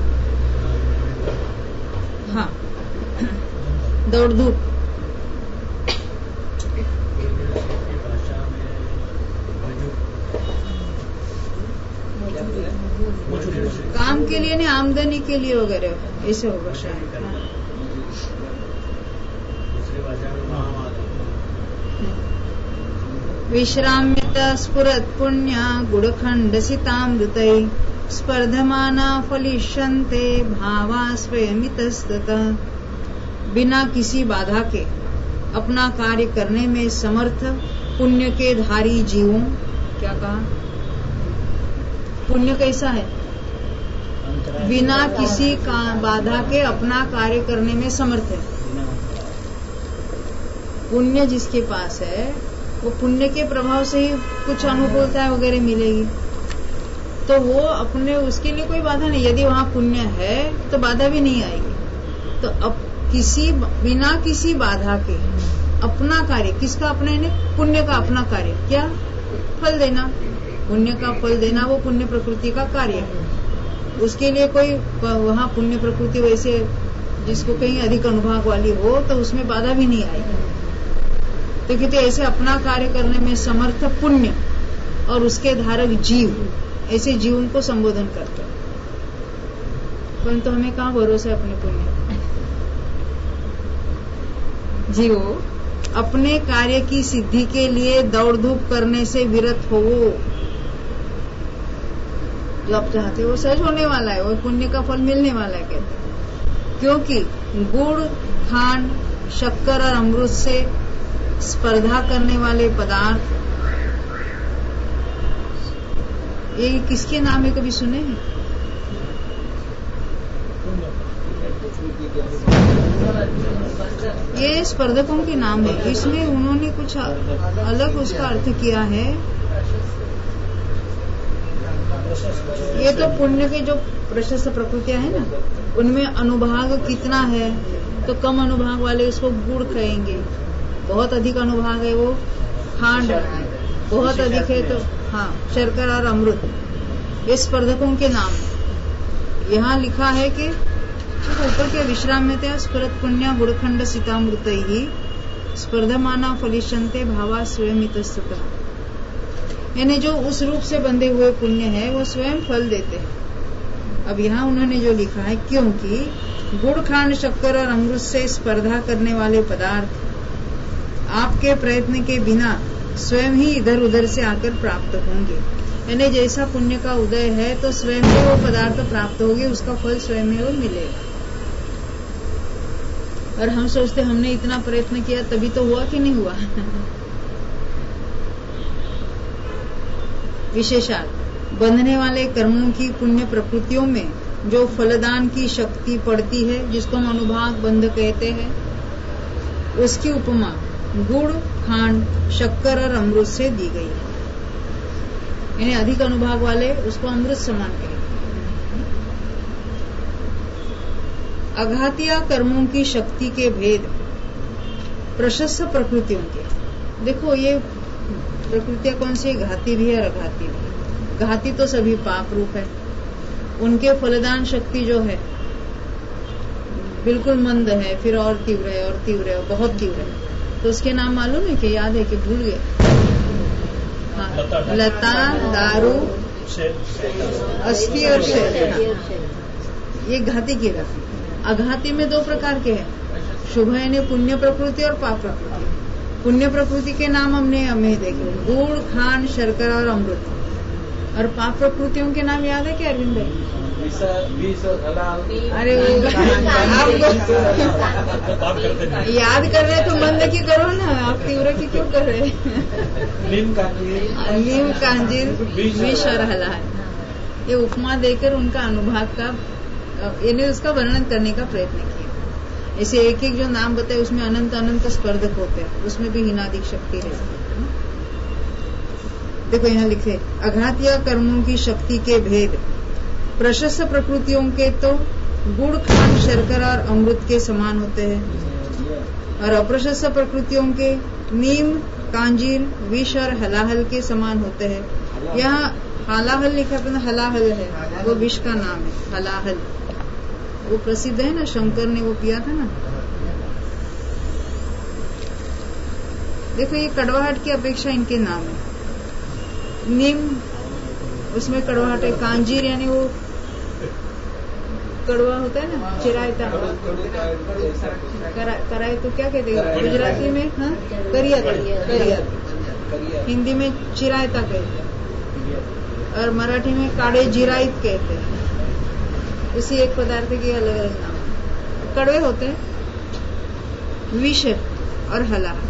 हाँ। दौड़ धूप काम के लिए नहीं, आमदनी के लिए वगैरह ऐसे होगा शायद। विश्राम्यत स्फुरत् पुण्या गुडखण्डसितामृतै स्पर्धमाना फलिष्यन्ते भावा स्वयमितस्ततः। बिना किसी बाधा के अपना कार्य करने में समर्थ पुण्य के धारी जीवों, क्या कहा, पुण्य कैसा है? बिना किसी का बाधा के अपना कार्य करने में समर्थ है। पुण्य जिसके पास है वो पुण्य के प्रभाव से ही कुछ अनुकूलता वगैरह मिलेगी, तो वो अपने उसके लिए कोई बाधा नहीं। यदि वहाँ पुण्य है तो बाधा भी नहीं आएगी। तो अब किसी बिना किसी बाधा के अपना कार्य, किसका अपना है? पुण्य का अपना कार्य, क्या फल देना, पुण्य का फल देना, वो पुण्य प्रकृति का कार्य है। उसके लिए कोई वहाँ पुण्य प्रकृति वैसे जिसको कहीं अधिक अनुभाग वाली हो तो उसमें बाधा भी नहीं आएगी। तो कहते ऐसे अपना कार्य करने में समर्थ पुण्य और उसके धारक जीव, ऐसे जीवन को संबोधन करते हैं। परंतु तो हमें कहाँ भरोसा है अपने पुण्य? जीव अपने कार्य की सिद्धि के लिए दौड़ धूप करने से विरत हो। जो आप चाहते हो वो सहज होने वाला है, वो पुण्य का फल मिलने वाला है, कहते। क्योंकि गुड़, खांड, शक्कर और अमृत से स्पर्धा करने वाले पदार्थ, ये किसके नाम है, कभी सुने हैं? ये स्पर्धकों के नाम है। इसमें उन्होंने कुछ अलग उसका अर्थ किया है। ये तो पुण्य के जो प्रशस्त प्रकृतियां है ना, उनमें अनुभाग कितना है, तो कम अनुभाग वाले उसको गुड़ कहेंगे, बहुत अधिक अनुभाग है वो खांड, बहुत अधिक है तो हाँ शर्कर और अमृत, ये स्पर्धकों के नाम है। यहाँ लिखा है कि ऊपर के विश्राम्यते स्फुरत् पुण्या गुड़खंड सीतामृत ही स्पर्धमाना फलिष्यन्ते भावा स्वयं इतस्ततः। यानी जो उस रूप से बंधे हुए पुण्य है वो स्वयं फल देते हैं। अब यहाँ उन्होंने जो लिखा है, क्योंकि गुड़, खांड, शक्कर और अमृत से स्पर्धा करने वाले पदार्थ आपके प्रयत्न के बिना स्वयं ही इधर उधर से आकर प्राप्त होंगे। यानी जैसा पुण्य का उदय है तो स्वयं ही वो पदार्थ प्राप्त होंगे, उसका फल स्वयं ही वो मिलेगा। और हम सोचते हमने इतना प्रयत्न किया तभी तो हुआ कि नहीं हुआ। विशेषात बंधने वाले कर्मों की पुण्य प्रकृतियों में जो फलदान की शक्ति पड़ती है, जिसको हम अनुभाग बंध कहते हैं, उसकी उपमा गुड़, खांड, शक्कर और अमृत से दी गई है। यानी अधिक अनुभाग वाले उसको अमृत समान कहेंगे। अघातिया कर्मों की शक्ति के भेद प्रशस्त प्रकृतियों के। देखो ये प्रकृतियां कौन सी, घाती भी है और अघाती भी। घाती तो सभी पाप रूप है, उनके फलदान शक्ति जो है बिल्कुल मंद है, फिर और तीव्र है और तीव्र है, बहुत तीव्र है। तो उसके नाम मालूम है कि याद है कि भूल गए? हाँ, लता, दारू, अस्थि और शैल, ये घाती की घाती। अघाती में दो प्रकार के हैं, शुभ यानी पुण्य प्रकृति और पाप प्रकृति। पुण्य प्रकृति के नाम हमने हमें देखे, गुड़, खांड, शर्करा और अमृत। और पाप प्रकृतियों के नाम याद है क्या अरविंद भाई? अरे वो आपको याद कर रहे तो मंद की करो ना, आप तीव्र की क्यों कर रहे? नीम कांजीर विष और हलाहल, ये उपमा देकर उनका अनुभाग का इन्हें उसका वर्णन करने का प्रयत्न किया। ऐसे एक एक जो नाम बताए उसमें अनंत अनंत स्पर्धक होते हैं, उसमें भी हिनादिक शक्ति रहती है। देखो यहाँ लिखे, अघात या कर्मों की शक्ति के भेद प्रशस्त प्रकृतियों के तो गुड़ खांड शर्करा और अमृत के समान होते हैं, और अप्रशस्त प्रकृतियों के नीम कांजीर विष और हलाहल के समान होते हैं। यहाँ हलाहल लिखा था, हलाहल है वो विष का नाम है। हलाहल वो प्रसिद्ध है ना, शंकर ने वो पिया था ना। देखो ये कड़वाहट की अपेक्षा इनके नाम है। नीम उसमें कड़वाहट है, कांजीर यानी वो कड़वा होता है ना, चिरायता कराए तो क्या कहते हैं गुजराती में? हाँ, करिया करिया, हिंदी में चिरायता कहते हैं, और मराठी में काड़े जिराइत कहते हैं। उसी एक पदार्थ के अलग अलग नाम, कड़वे होते हैं। विष और हलाहल।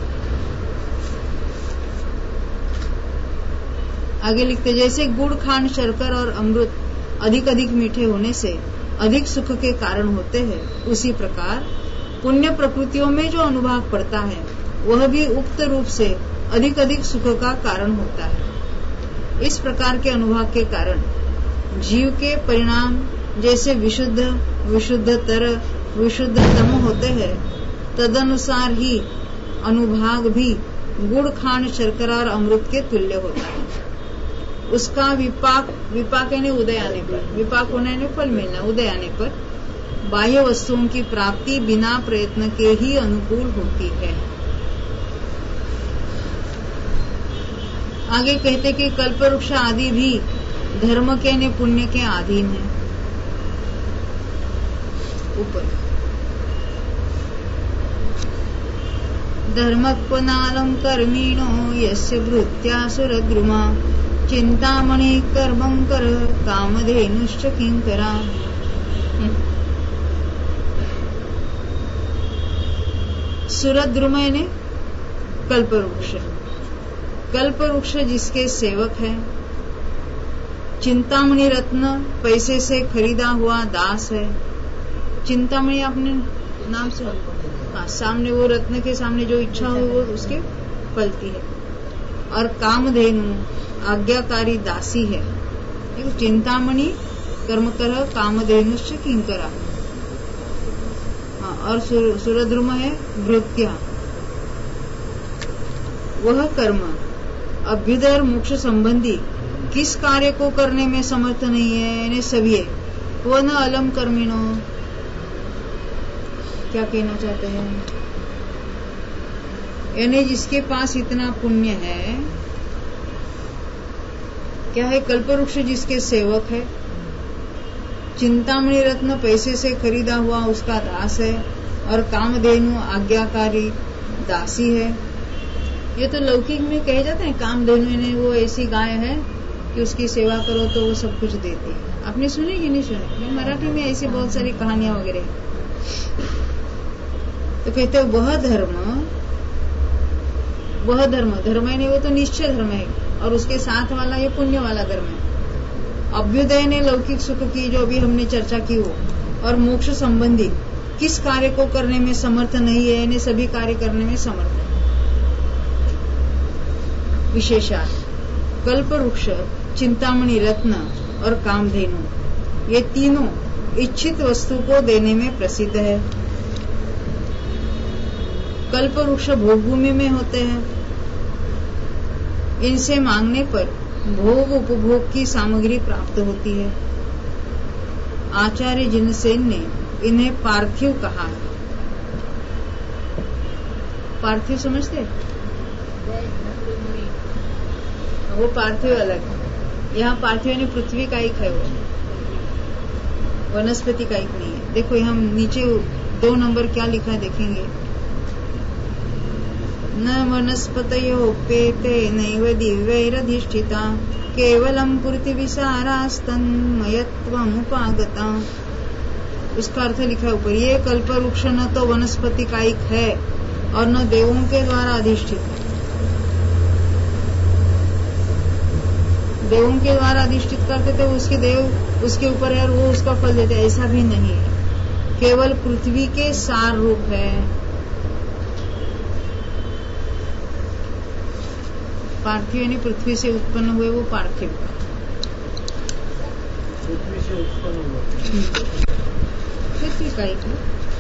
आगे लिखते, जैसे गुड़ खांड शर्कर और अमृत अधिक अधिक मीठे होने से अधिक सुख के कारण होते हैं, उसी प्रकार पुण्य प्रकृतियों में जो अनुभाग पड़ता है वह भी उक्त रूप से अधिक अधिक सुख का कारण होता है। इस प्रकार के अनुभाग के कारण जीव के परिणाम जैसे विशुद्ध विशुद्धतर विशुद्धतम होते हैं, तदनुसार ही अनुभाग भी गुड़ खांड शर्करा और अमृत के तुल्य होता है। उसका विपाक विपाक यानी उदय आने पर, विपाक होने यानी फल मिलना, उदय आने पर बाह्य वस्तुओं की प्राप्ति बिना प्रयत्न के ही अनुकूल होती है। आगे कहते कि कल्पवृक्ष आदि भी धर्म के ने पुण्य के अधीन है। ऊपर धर्मत्वनालं कर्मिणो यस्य भृत्या सुरद्रुमा चिंतामणि कर्मंकर कामधेनुश्च किंकरा। सुरद्रुम ने कल्पवृक्ष, कल्पवृक्ष जिसके सेवक है, चिंतामणि रत्न पैसे से खरीदा हुआ दास है। चिंतामणि आपने नाम से, हाँ, सामने वो रत्न के सामने जो इच्छा हो वो उसके फलती है। और कामधेनु आज्ञाकारी दासी है। चिंतामणि कर्मकर कामधेनुश्च किंकरा। हाँ, और सुरद्रुम है भृत्या, वह कर्म अभ्युदय और मोक्ष संबंधी किस कार्य को करने में समर्थ नहीं है, यानी सभी है। वह न अलम कर्मिणो, क्या कहना चाहते हैं, यानी जिसके पास इतना पुण्य है, क्या है, कल्पवृक्ष जिसके सेवक है, चिंतामणि रत्न पैसे से खरीदा हुआ उसका दास है, और कामधेनु आज्ञाकारी दासी है। ये तो लौकिक में कहे जाते हैं, कामधेनु ने वो ऐसी गाय है कि उसकी सेवा करो तो वो सब कुछ देती है। आपने सुनी कि नहीं सुनी? मराठी में ऐसी बहुत सारी कहानियां वगैरह। तो कहते हैं वह धर्म, वह धर्म धर्म है नहीं, वो तो निश्चय धर्म है, और उसके साथ वाला ये पुण्य वाला धर्म है। अभ्युदय ने लौकिक सुख की जो अभी हमने चर्चा की हो, और मोक्ष संबंधी किस कार्य को करने में समर्थ नहीं है, इन्हें सभी कार्य करने में समर्थ है। विशेषात कल्पवृक्ष, चिंतामणि रत्न और कामधेनु, ये तीनों इच्छित वस्तु को देने में प्रसिद्ध है। कल्पवृक्ष भोगभूमि में होते हैं, इनसे मांगने पर भोग उपभोग की सामग्री प्राप्त होती है। आचार्य जिनसेन ने इन्हें पार्थिव कहा है। पार्थिव समझते? वो पार्थिव अलग है, यहाँ पार्थिव यानी पृथ्वी का एक है, वो वनस्पति का एक नहीं है। देखो यहाँ नीचे दो नंबर क्या लिखा है देखेंगे, न वनस्पतयो पेते नैव दिव्यैरधिष्ठिता केवलम पृथ्वीसारास्तन्मयत्वमुपागता। उसका अर्थ लिखा ऊपर, ये कल्प वृक्ष न तो वनस्पति कायिक है और न देवों के द्वारा अधिष्ठित है। देवों के द्वारा अधिष्ठित करते थे, उसके देव उसके ऊपर है और वो उसका फल देते, ऐसा भी नहीं है। केवल पृथ्वी के सार रूप है। पार्थिव यानी पृथ्वी से उत्पन्न हुए, वो पार्थिव पृथ्वी से उत्पन्न हुआ पृथ्वी का ही है।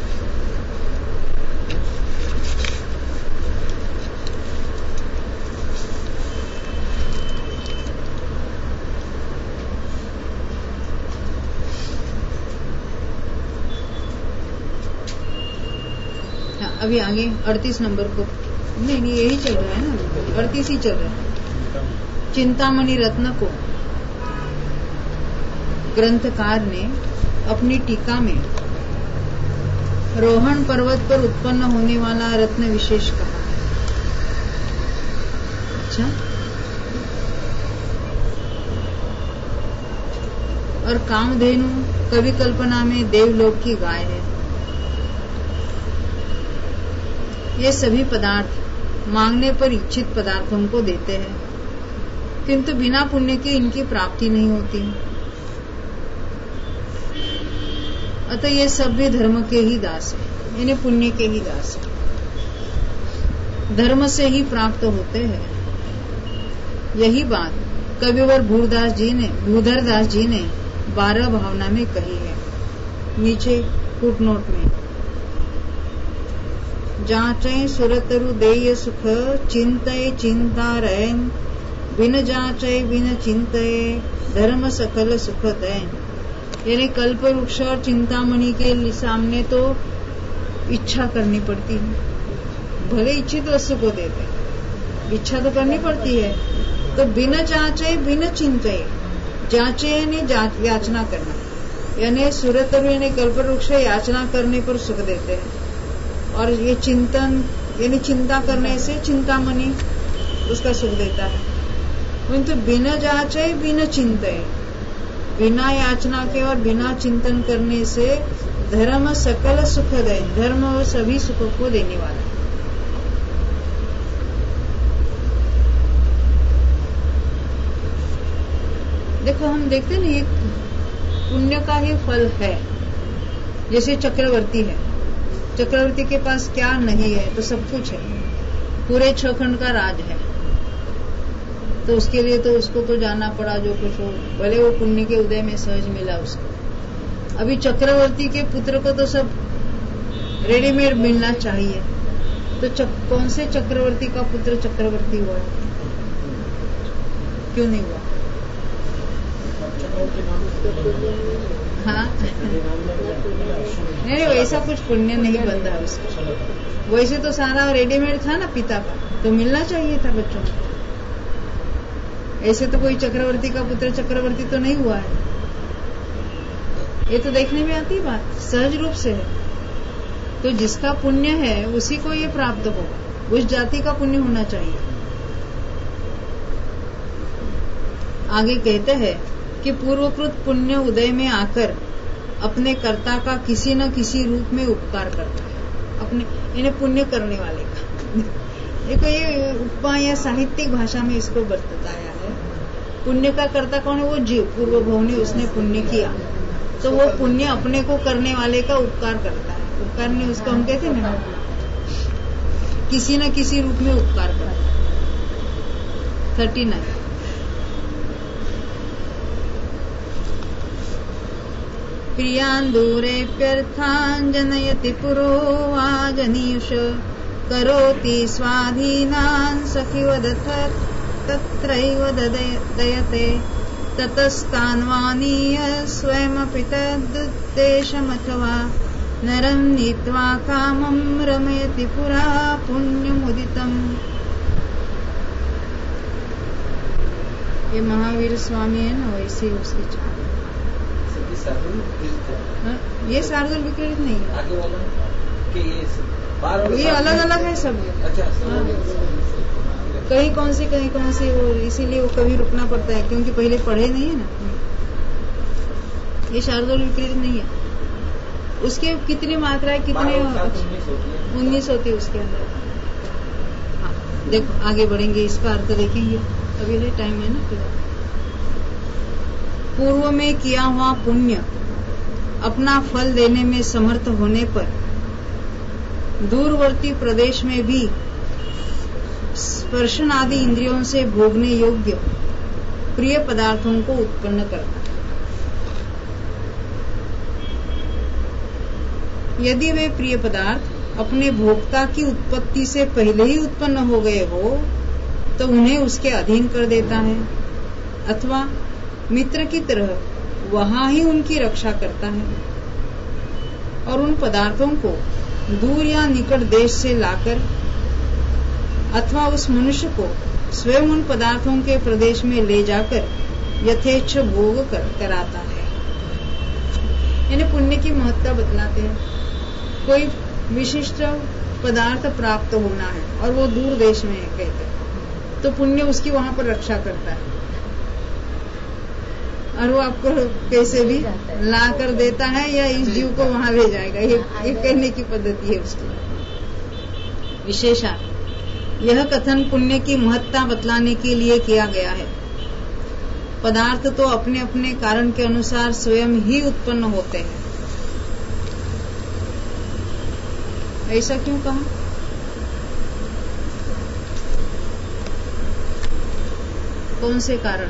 अभी आगे अड़तीस नंबर को, नहीं नहीं यही चल रहा है ना, अड़तीस ही चल रहा है। चिंतामणि रत्न को ग्रंथकार ने अपनी टीका में रोहण पर्वत पर उत्पन्न होने वाला रत्न विशेष कहा। अच्छा, और कामधेनु कवि कल्पना में देवलोक की गाय है। ये सभी पदार्थ मांगने पर इच्छित पदार्थ हमको देते हैं, किंतु बिना पुण्य के इनकी प्राप्ति नहीं होती। अतः ये सब भी धर्म के ही दास है, यानी पुण्य के ही दास है, धर्म से ही प्राप्त होते हैं। यही बात कविवर भूरदास जी ने भूधर दास जी ने बारह भावना में कही है, नीचे फुटनोट में। जाचै सुरतरु देय सुख चिंतय चिंता रहन, बिन जाचै बिन चिंतय धर्म सकल सुख दैन। यानी कल्प वृक्ष और चिंतामणि के सामने तो इच्छा करनी पड़ती है, भले इच्छित वस्तु को देते, इच्छा तो करनी पड़ती है। तो बिन जाचै बिन चिंतय, जाचे यानी याचना करना, यानी सुरतरु यानी कल्प वृक्ष याचना करने पर सुख देते हैं, और ये चिंतन यानी चिंता करने से चिंतामणि उसका सुख देता है। किंतु बिना जाचे बिना चिंतय, बिना याचना के और बिना चिंतन करने से धर्म सकल सुख दे, धर्म वो सभी सुखों को देने वाला है। देखो हम देखते ना, ये पुण्य का ही फल है। जैसे चक्रवर्ती है, चक्रवर्ती के पास क्या नहीं है, तो सब कुछ है, पूरे छह खंड का राज है, तो उसके लिए तो उसको तो जाना पड़ा जो कुछ हो, भले वो पुण्य के उदय में सहज मिला उसको। अभी चक्रवर्ती के पुत्र को तो सब रेडीमेड मिलना चाहिए, तो चक, कौन से चक्रवर्ती का पुत्र चक्रवर्ती हुआ है? क्यों नहीं हुआ? हाँ नहीं, वैसा कुछ पुण्य नहीं बनता उसका। वैसे तो सारा रेडीमेड था ना पिता का, तो मिलना चाहिए था बच्चों को। ऐसे तो कोई चक्रवर्ती का पुत्र चक्रवर्ती तो नहीं हुआ है। ये तो देखने में आती बात, सहज रूप से है। तो जिसका पुण्य है उसी को ये प्राप्त होगा, उस जाति का पुण्य होना चाहिए। आगे कहते हैं कि पूर्वकृत पुण्य उदय में आकर अपने कर्ता का किसी न किसी रूप में उपकार करता है, अपने इन्हें पुण्य करने वाले का। देखो ये उपमा या साहित्यिक भाषा में इसको बताया है। पुण्य का कर्ता कौन है? वो जीव, पूर्व भव ने उसने पुण्य किया, तो वो पुण्य अपने को करने वाले का उपकार करता है। उपकार ने उसको हम कहते हैं ना, किसी न किसी रूप में उपकार करता है। थर्टी नाइन प्रियान् दूरेऽप्यर्थान् जनयति पुरो वा जनीयुष, करोति स्वाधीनान् सखिवदथ तत्रैव दयते, ततस्तान्वानीय स्वयमपि तदुद्देशमथवा, नरं नीत्वा कामं रमयति पुरा पुण्यमुदितम्। ये महावीर स्वामी है ना, वैसे उसकी चाल। हाँ, ये शार्दुल विक्रीडित नहीं है, आगे वाला कि ये ये अलग अलग है सब। अच्छा, हाँ। कहीं कौन सी कहीं कौन सी, और इसीलिए वो कभी रुकना पड़ता है क्योंकि पहले पढ़े नहीं है ना। ये शार्दूल विपरीत नहीं है। उसके कितनी मात्रा है, कितने उन्नीस होती है उसके अंदर। हाँ, देखो आगे बढ़ेंगे, इसका अर्थ देखेंगे, अभी नहीं टाइम है ना। पूर्व में किया हुआ पुण्य अपना फल देने में समर्थ होने पर दूरवर्ती प्रदेश में भी स्पर्शन आदि इंद्रियों से भोगने योग्य प्रिय पदार्थों को उत्पन्न करता है। यदि वे प्रिय पदार्थ अपने भोक्ता की उत्पत्ति से पहले ही उत्पन्न हो गए हो तो उन्हें उसके अधीन कर देता है, अथवा मित्र की तरह वहां ही उनकी रक्षा करता है और उन पदार्थों को दूर या निकट देश से लाकर अथवा उस मनुष्य को स्वयं उन पदार्थों के प्रदेश में ले जाकर यथेच्छ भोग कर, कराता है। यानी पुण्य की महत्ता बतलाते हैं। कोई विशिष्ट पदार्थ प्राप्त होना है और वो दूर देश में है कहते, तो पुण्य उसकी वहां पर रक्षा करता है और वो आपको कैसे भी ला कर देता है या इस जीव को वहां ले जाएगा। ये, ये कहने की पद्धति है उसकी। विशेषा यह कथन पुण्य की महत्ता बतलाने के लिए किया गया है। पदार्थ तो अपने अपने कारण के अनुसार स्वयं ही उत्पन्न होते हैं। ऐसा क्यों कहा? कौन से कारण?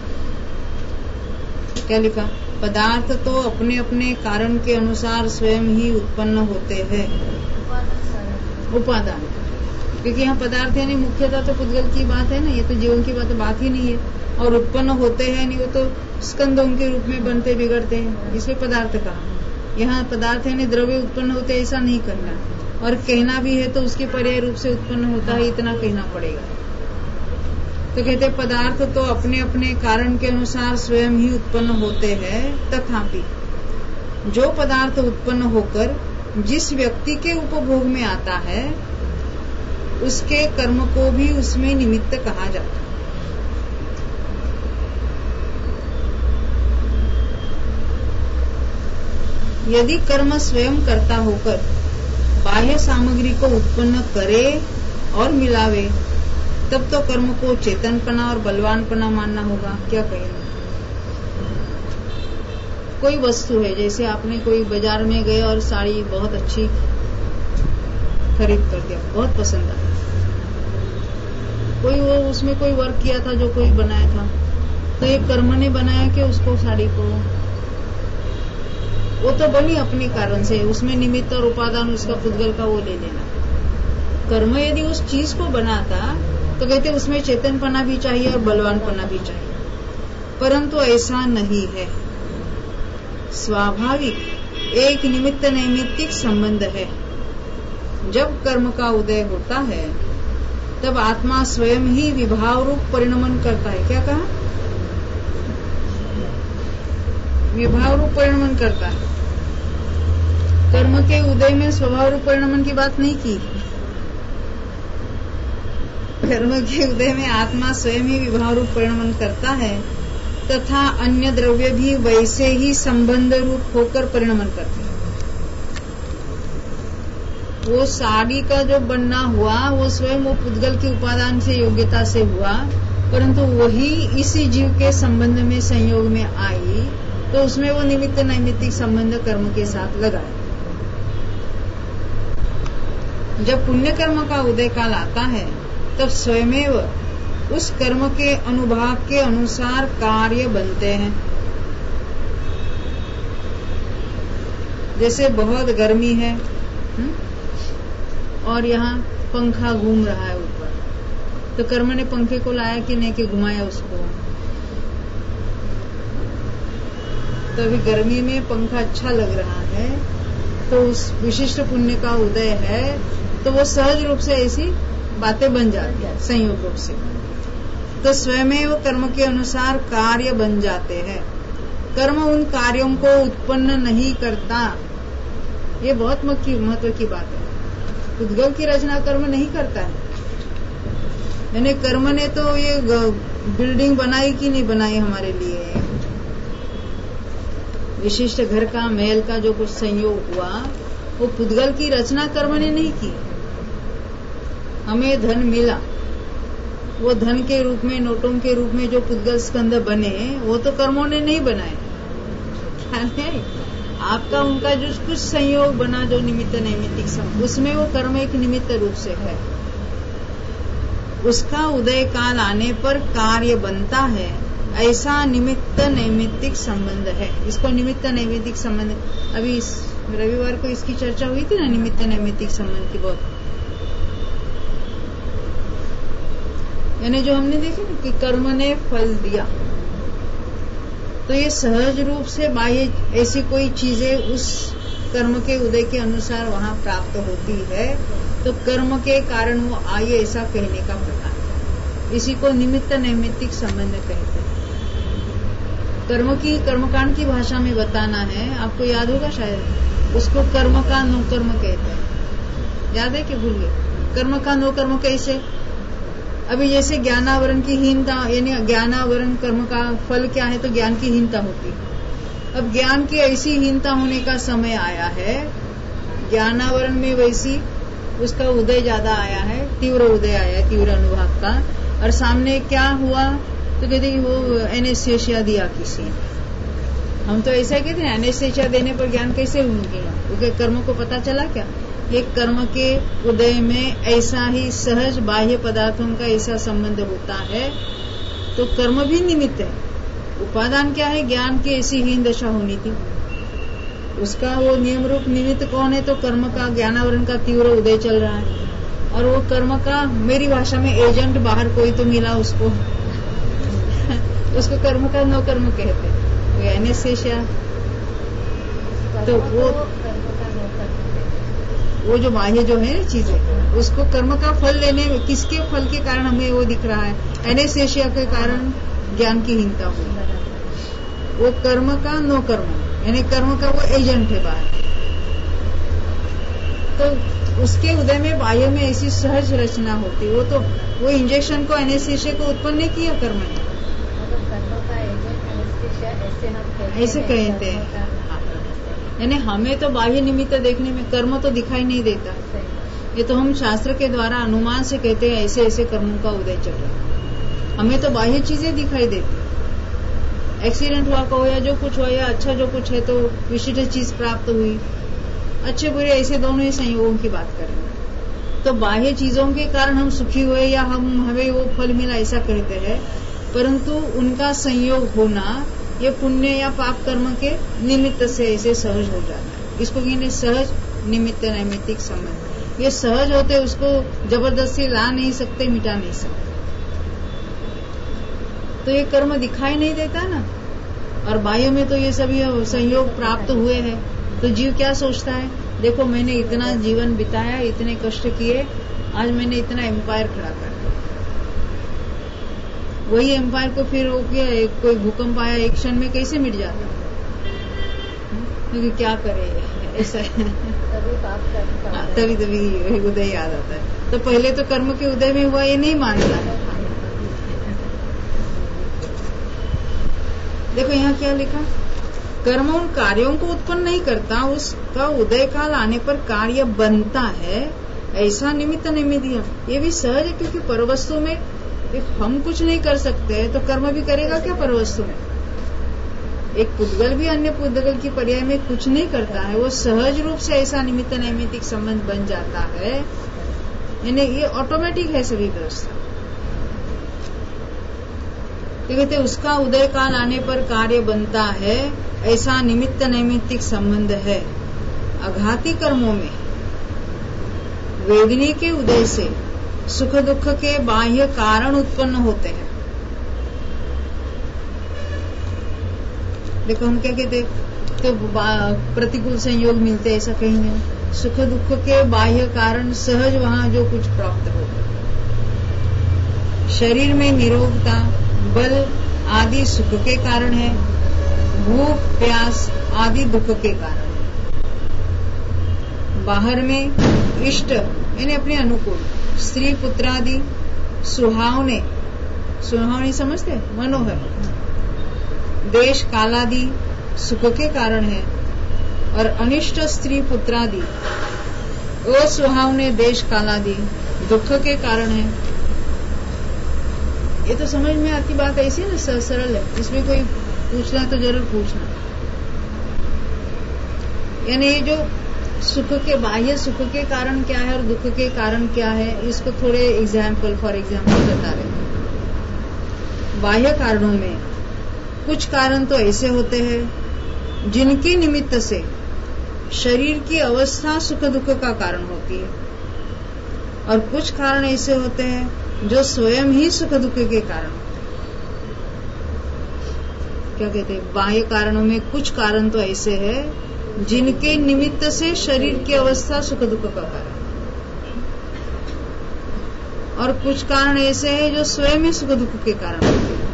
क्या लिखा? पदार्थ तो अपने अपने कारण के अनुसार स्वयं ही उत्पन्न होते हैं। उपादान, क्योंकि यहाँ पदार्थ यानी मुख्यतः तो पुद्गल की बात है ना, ये तो जीवन की बात बात ही नहीं है। और उत्पन्न होते हैं नहीं, वो तो स्कंदों के रूप में बनते बिगड़ते हैं, इसलिए पदार्थ कहा। यहाँ पदार्थ यानी द्रव्य उत्पन्न होते, ऐसा नहीं करना। और कहना भी है तो उसके पर्याय रूप से उत्पन्न होता है, इतना कहना पड़ेगा। तो कहते पदार्थ तो अपने अपने कारण के अनुसार स्वयं ही उत्पन्न होते हैं, तथापि जो पदार्थ उत्पन्न होकर जिस व्यक्ति के उपभोग में आता है उसके कर्म को भी उसमें निमित्त कहा जाता है। यदि कर्म स्वयं कर्ता होकर बाह्य सामग्री को उत्पन्न करे और मिलावे, तब तो कर्म को चेतनपना और बलवानपना मानना होगा। क्या कहेंगे? कोई वस्तु है, जैसे आपने कोई बाजार में गए और साड़ी बहुत अच्छी खरीद कर दिया, बहुत पसंद आई। कोई वो उसमें कोई वर्क किया था जो कोई बनाया था, तो ये कर्म ने बनाया कि उसको साड़ी को, वो तो बनी अपने कारण से, उसमें निमित्त और उपादान उसका पुद्गल का वो ले लेना। कर्म यदि उस चीज को बनाता तो कहते उसमें चेतनपना भी चाहिए और बलवानपना भी चाहिए, परंतु ऐसा नहीं है। स्वाभाविक एक निमित्त नैमित्तिक संबंध है। जब कर्म का उदय होता है तब आत्मा स्वयं ही विभाव रूप परिणमन करता है। क्या कहा? विभाव रूप परिणमन करता है। कर्म के उदय में स्वभाव रूप परिणमन की बात नहीं की। कर्म के उदय में आत्मा स्वयं ही विभाव रूप परिणमन करता है तथा अन्य द्रव्य भी वैसे ही संबंध रूप होकर परिणमन करते हैं। वो साड़ी का जो बनना हुआ वो स्वयं वो पुद्गल की उपादान से योग्यता से हुआ, परंतु वही इसी जीव के संबंध में संयोग में आई तो उसमें वो निमित्त नैमित्तिक संबंध कर्म के साथ लगाया। जब पुण्य कर्म का उदय काल आता है तब स्वयमेव उस कर्म के अनुभाग के अनुसार कार्य बनते हैं। जैसे बहुत गर्मी है हुँ? और यहाँ पंखा घूम रहा है ऊपर, तो कर्म ने पंखे को लाया कि नहीं कि घुमाया उसको। तो अभी गर्मी में पंखा अच्छा लग रहा है तो उस विशिष्ट पुण्य का उदय है तो वो सहज रूप से ऐसी बातें बन जाती है संयोग रूप से। तो स्वयं वो कर्म के अनुसार कार्य बन जाते हैं। कर्म उन कार्यों को उत्पन्न नहीं करता। ये बहुत महत्व की बात है। उद्गल की रचना कर्म नहीं करता है, यानी कर्म ने तो ये बिल्डिंग बनाई कि नहीं बनाई हमारे लिए, विशिष्ट घर का महल का जो कुछ संयोग हुआ वो पुद्गल की रचना कर्म ने नहीं की। हमें धन मिला, वो धन के रूप में, नोटों के रूप में जो पुद्गल स्कंद बने वो तो कर्मों ने नहीं बनाए। आपका उनका जो कुछ संयोग बना, जो निमित्त नैमित्तिक संबंध, उसमें वो कर्म एक निमित्त रूप से है। उसका उदय काल आने पर कार्य बनता है, ऐसा निमित्त नैमित्तिक संबंध है। इसको निमित्त नैमित्तिक संबंध, अभी इस रविवार को इसकी चर्चा हुई थी ना, निमित्त नैमित्तिक संबंध की बहुत, यानी जो हमने देखा ना कि कर्म ने फल दिया, तो ये सहज रूप से बाह्य ऐसी कोई चीजें उस कर्म के उदय के अनुसार वहां प्राप्त होती है, तो कर्म के कारण वो आए, ऐसा कहने का प्रकार। इसी को निमित्त नैमित्तिक संबंध कहते हैं। कर्म की, कर्मकांड की भाषा में बताना है, आपको याद होगा शायद, उसको कर्म का नो कर्म कहते हैं। याद है कि भूल गए? कर्म का नो कर्म कैसे? अभी जैसे ज्ञानावरण की हीनता, यानी ज्ञानावरण कर्म का फल क्या है, तो ज्ञान की हीनता होती है। अब ज्ञान की ऐसी हीनता होने का समय आया है, ज्ञानावरण में वैसी उसका उदय ज्यादा आया है, तीव्र उदय आया है, तीव्र अनुभव का, और सामने क्या हुआ तो कहते वो एनेस्थेसिया दिया किसी ने। हम तो ऐसा कहते हैं, एनेस्थेसिया देने पर ज्ञान कैसे होंगे, क्योंकि कर्म को पता चला क्या, एक कर्म के उदय में ऐसा ही सहज बाह्य पदार्थों का ऐसा संबंध होता है, तो कर्म भी निमित्त है। उपादान क्या है? ज्ञान की ऐसी हीन दशा होनी थी, उसका वो नियम रूप निमित्त कौन है, तो कर्म का, ज्ञानावरण का तीव्र उदय चल रहा है, और वो कर्म का, मेरी भाषा में एजेंट बाहर कोई तो मिला उसको उसको कर्म का नो कर्म कहते हैं, वो एनेस्थेसिया। तो वो वो जो बाह्य जो है चीजें, उसको कर्म का फल लेने में, किसके फल के कारण हमें वो दिख रहा है, एनेस्थेसिया के कारण ज्ञान की हीनता हुई। वो कर्म का नो कर्म, यानी कर्म का वो एजेंट है बाहर। तो उसके उदय में बाह्य में ऐसी सहज रचना होती, वो तो वो इंजेक्शन को, एनेस्थेसिया को उत्पन्न नहीं किया कर्म ने, ऐसे कहते हैं। यानी हमें तो बाह्य निमित्त देखने में कर्म तो दिखाई नहीं देता, ये तो हम शास्त्र के द्वारा अनुमान से कहते हैं ऐसे ऐसे कर्मों का उदय चल रहा है। हमें तो बाह्य चीजें दिखाई देती, एक्सीडेंट हुआ कहो या जो कुछ हुआ, या अच्छा जो कुछ है तो विशिष्ट चीज प्राप्त हुई, अच्छे बुरे ऐसे दोनों ही संयोगों की बात करें। तो बाह्य चीजों के कारण हम सुखी हुए या हम हमें वो फल मिला ऐसा कहते हैं, परंतु उनका संयोग होना ये पुण्य या पाप कर्म के निमित्त से ऐसे सहज हो जाता है। इसको कहते सहज निमित्त नैमित्तिक संबंध। ये सहज होते, उसको जबरदस्ती ला नहीं सकते, मिटा नहीं सकते। तो ये कर्म दिखाई नहीं देता ना, और बाह्य में तो ये सभी संयोग प्राप्त हुए हैं, तो जीव क्या सोचता है, देखो मैंने इतना जीवन बिताया, इतने कष्ट किए, आज मैंने इतना एम्पायर खड़ा कर दिया। वही एम्पायर को फिर वो क्या, कोई भूकंप आया एक क्षण में कैसे मिट जाता, क्योंकि क्या करे ऐसा तभी पाप करता है, तभी तभी उदय याद आता है। तो पहले तो कर्म के उदय में हुआ ये नहीं मानता है। देखो यहाँ क्या लिखा, कर्म उन कार्यों को उत्पन्न नहीं करता, उसका उदय काल आने पर कार्य बनता है, ऐसा निमित्त निमित्त। ये भी सहज है, क्योंकि परवस्तु में हम कुछ नहीं कर सकते तो कर्म भी करेगा क्या परवस्तु में। एक पुद्गल भी अन्य पुद्गल की पर्याय में कुछ नहीं करता है, वो सहज रूप से ऐसा निमित्त नैमित्तिक संबंध बन जाता है, यानी ये ऑटोमेटिक है सभी व्यवस्था। कहते उसका उदय काल आने पर कार्य बनता है, ऐसा निमित्त नैमित्तिक संबंध है। अघाती कर्मों में वेदनी के उदय से सुख दुख के बाह्य कारण उत्पन्न होते हैं। देखो हम क्या कहते, तो प्रतिकूल संयोग मिलते, ऐसा कहीं नहीं। सुख दुख के बाह्य कारण सहज वहां जो कुछ प्राप्त हो, शरीर में निरोगता, बल आदि सुख के कारण है, भूख प्यास आदि दुख के कारण। बाहर में इष्ट यानी अपने अनुकूल स्त्री पुत्र आदि सुहावने, सुहावनी समझते, मनोहर, देश कालादि सुख के कारण है, और अनिष्ट स्त्री पुत्रादि असुहावने देश कालादि दुख के कारण है। ये तो समझ में आती बात ऐसी है ना, सरल है, इसमें कोई पूछना तो जरूर पूछना। यानी ये जो सुख के, बाह्य सुख के कारण क्या है और दुख के कारण क्या है, इसको थोड़े एग्जाम्पल फॉर एग्जाम्पल बता रहे हैं। बाह्य कारणों में कुछ कारण तो ऐसे होते हैं जिनके निमित्त से शरीर की अवस्था सुख दुख का कारण होती है, और कुछ कारण ऐसे होते हैं जो स्वयं ही सुख दुख के कारण। क्या कहते हैं, बाह्य कारणों में कुछ कारण तो ऐसे हैं जिनके निमित्त से शरीर की अवस्था सुख दुख का कारण, और कुछ कारण ऐसे हैं जो स्वयं ही सुख दुख के कारण होते हैं।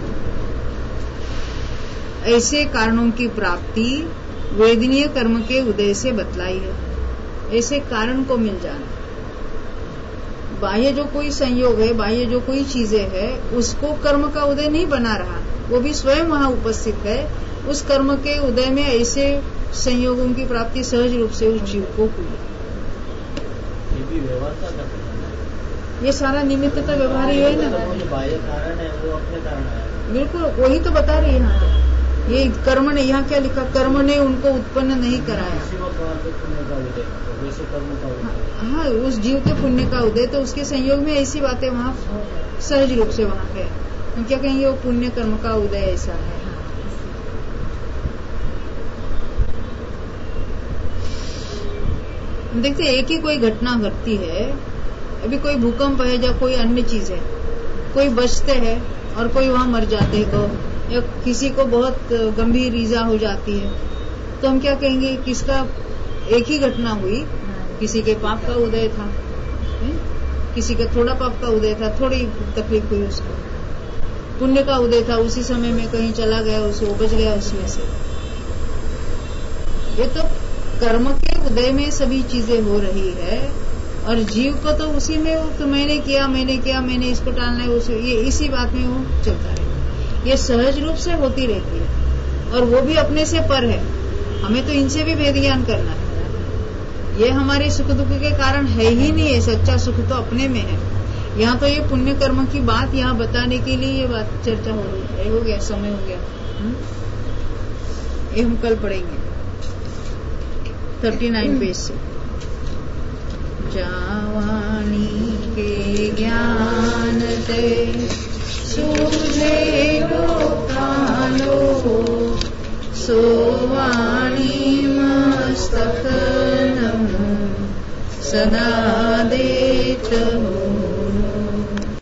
ऐसे कारणों की प्राप्ति वेदनीय कर्म के उदय से बतलाई है। ऐसे कारण को मिल जाना, बाह्य जो कोई संयोग है, बाह्य जो कोई चीजें है, उसको कर्म का उदय नहीं बना रहा, वो भी स्वयं वहां उपस्थित है। उस कर्म के उदय में ऐसे संयोगों की प्राप्ति सहज रूप से उस जीव को हुई। ये भी व्यवहार का कारण, ये सारा निमित्त तो व्यवहार ही है ना, बाह्य कारण है वो अपने कारण है। बिल्कुल वही तो बता रही है यहाँ। ये कर्म ने, यहाँ क्या लिखा, कर्म ने उनको उत्पन्न नहीं कराया। हाँ, उस जीव के पुण्य का उदय, तो उसके संयोग में ऐसी बातें वहाँ सहज रूप से वहाँ है। हम क्या कहेंगे, वो पुण्य कर्म का उदय ऐसा है। देखते एक ही कोई घटना घटती है, अभी कोई भूकंप है या कोई अन्य चीज है, कोई बचते हैं और कोई वहां मर जाते हैं, को या किसी को बहुत गंभीर ईजा हो जाती है, तो हम क्या कहेंगे, किसका एक ही घटना हुई, किसी के पाप का उदय था, है? किसी का थोड़ा पाप का उदय था, थोड़ी तकलीफ हुई उसको, पुण्य का उदय था, उसी समय में कहीं चला गया, उसको बच गया उसमें से। ये तो कर्म के उदय में सभी चीजें हो रही है, और जीव को तो उसी में वो तो मैंने किया मैंने किया मैंने इसको टालना है, उसे ये इसी बात में वो चलता है। ये सहज रूप से होती रहती है, और वो भी अपने से पर है। हमें तो इनसे भी वेद ज्ञान करना है। ये हमारे सुख दुख के कारण है ही नहीं है, सच्चा सुख तो अपने में है। यहाँ तो ये पुण्य कर्म की बात यहाँ बताने के लिए ये बात चर्चा हो रही है। हो गया, समय हो गया, ये हम कल पढ़ेंगे थर्टी नाइन पेज से। जावानी के ज्ञान ते सूझे लोकालो, सोवाणी मस्तक नमो सदा दे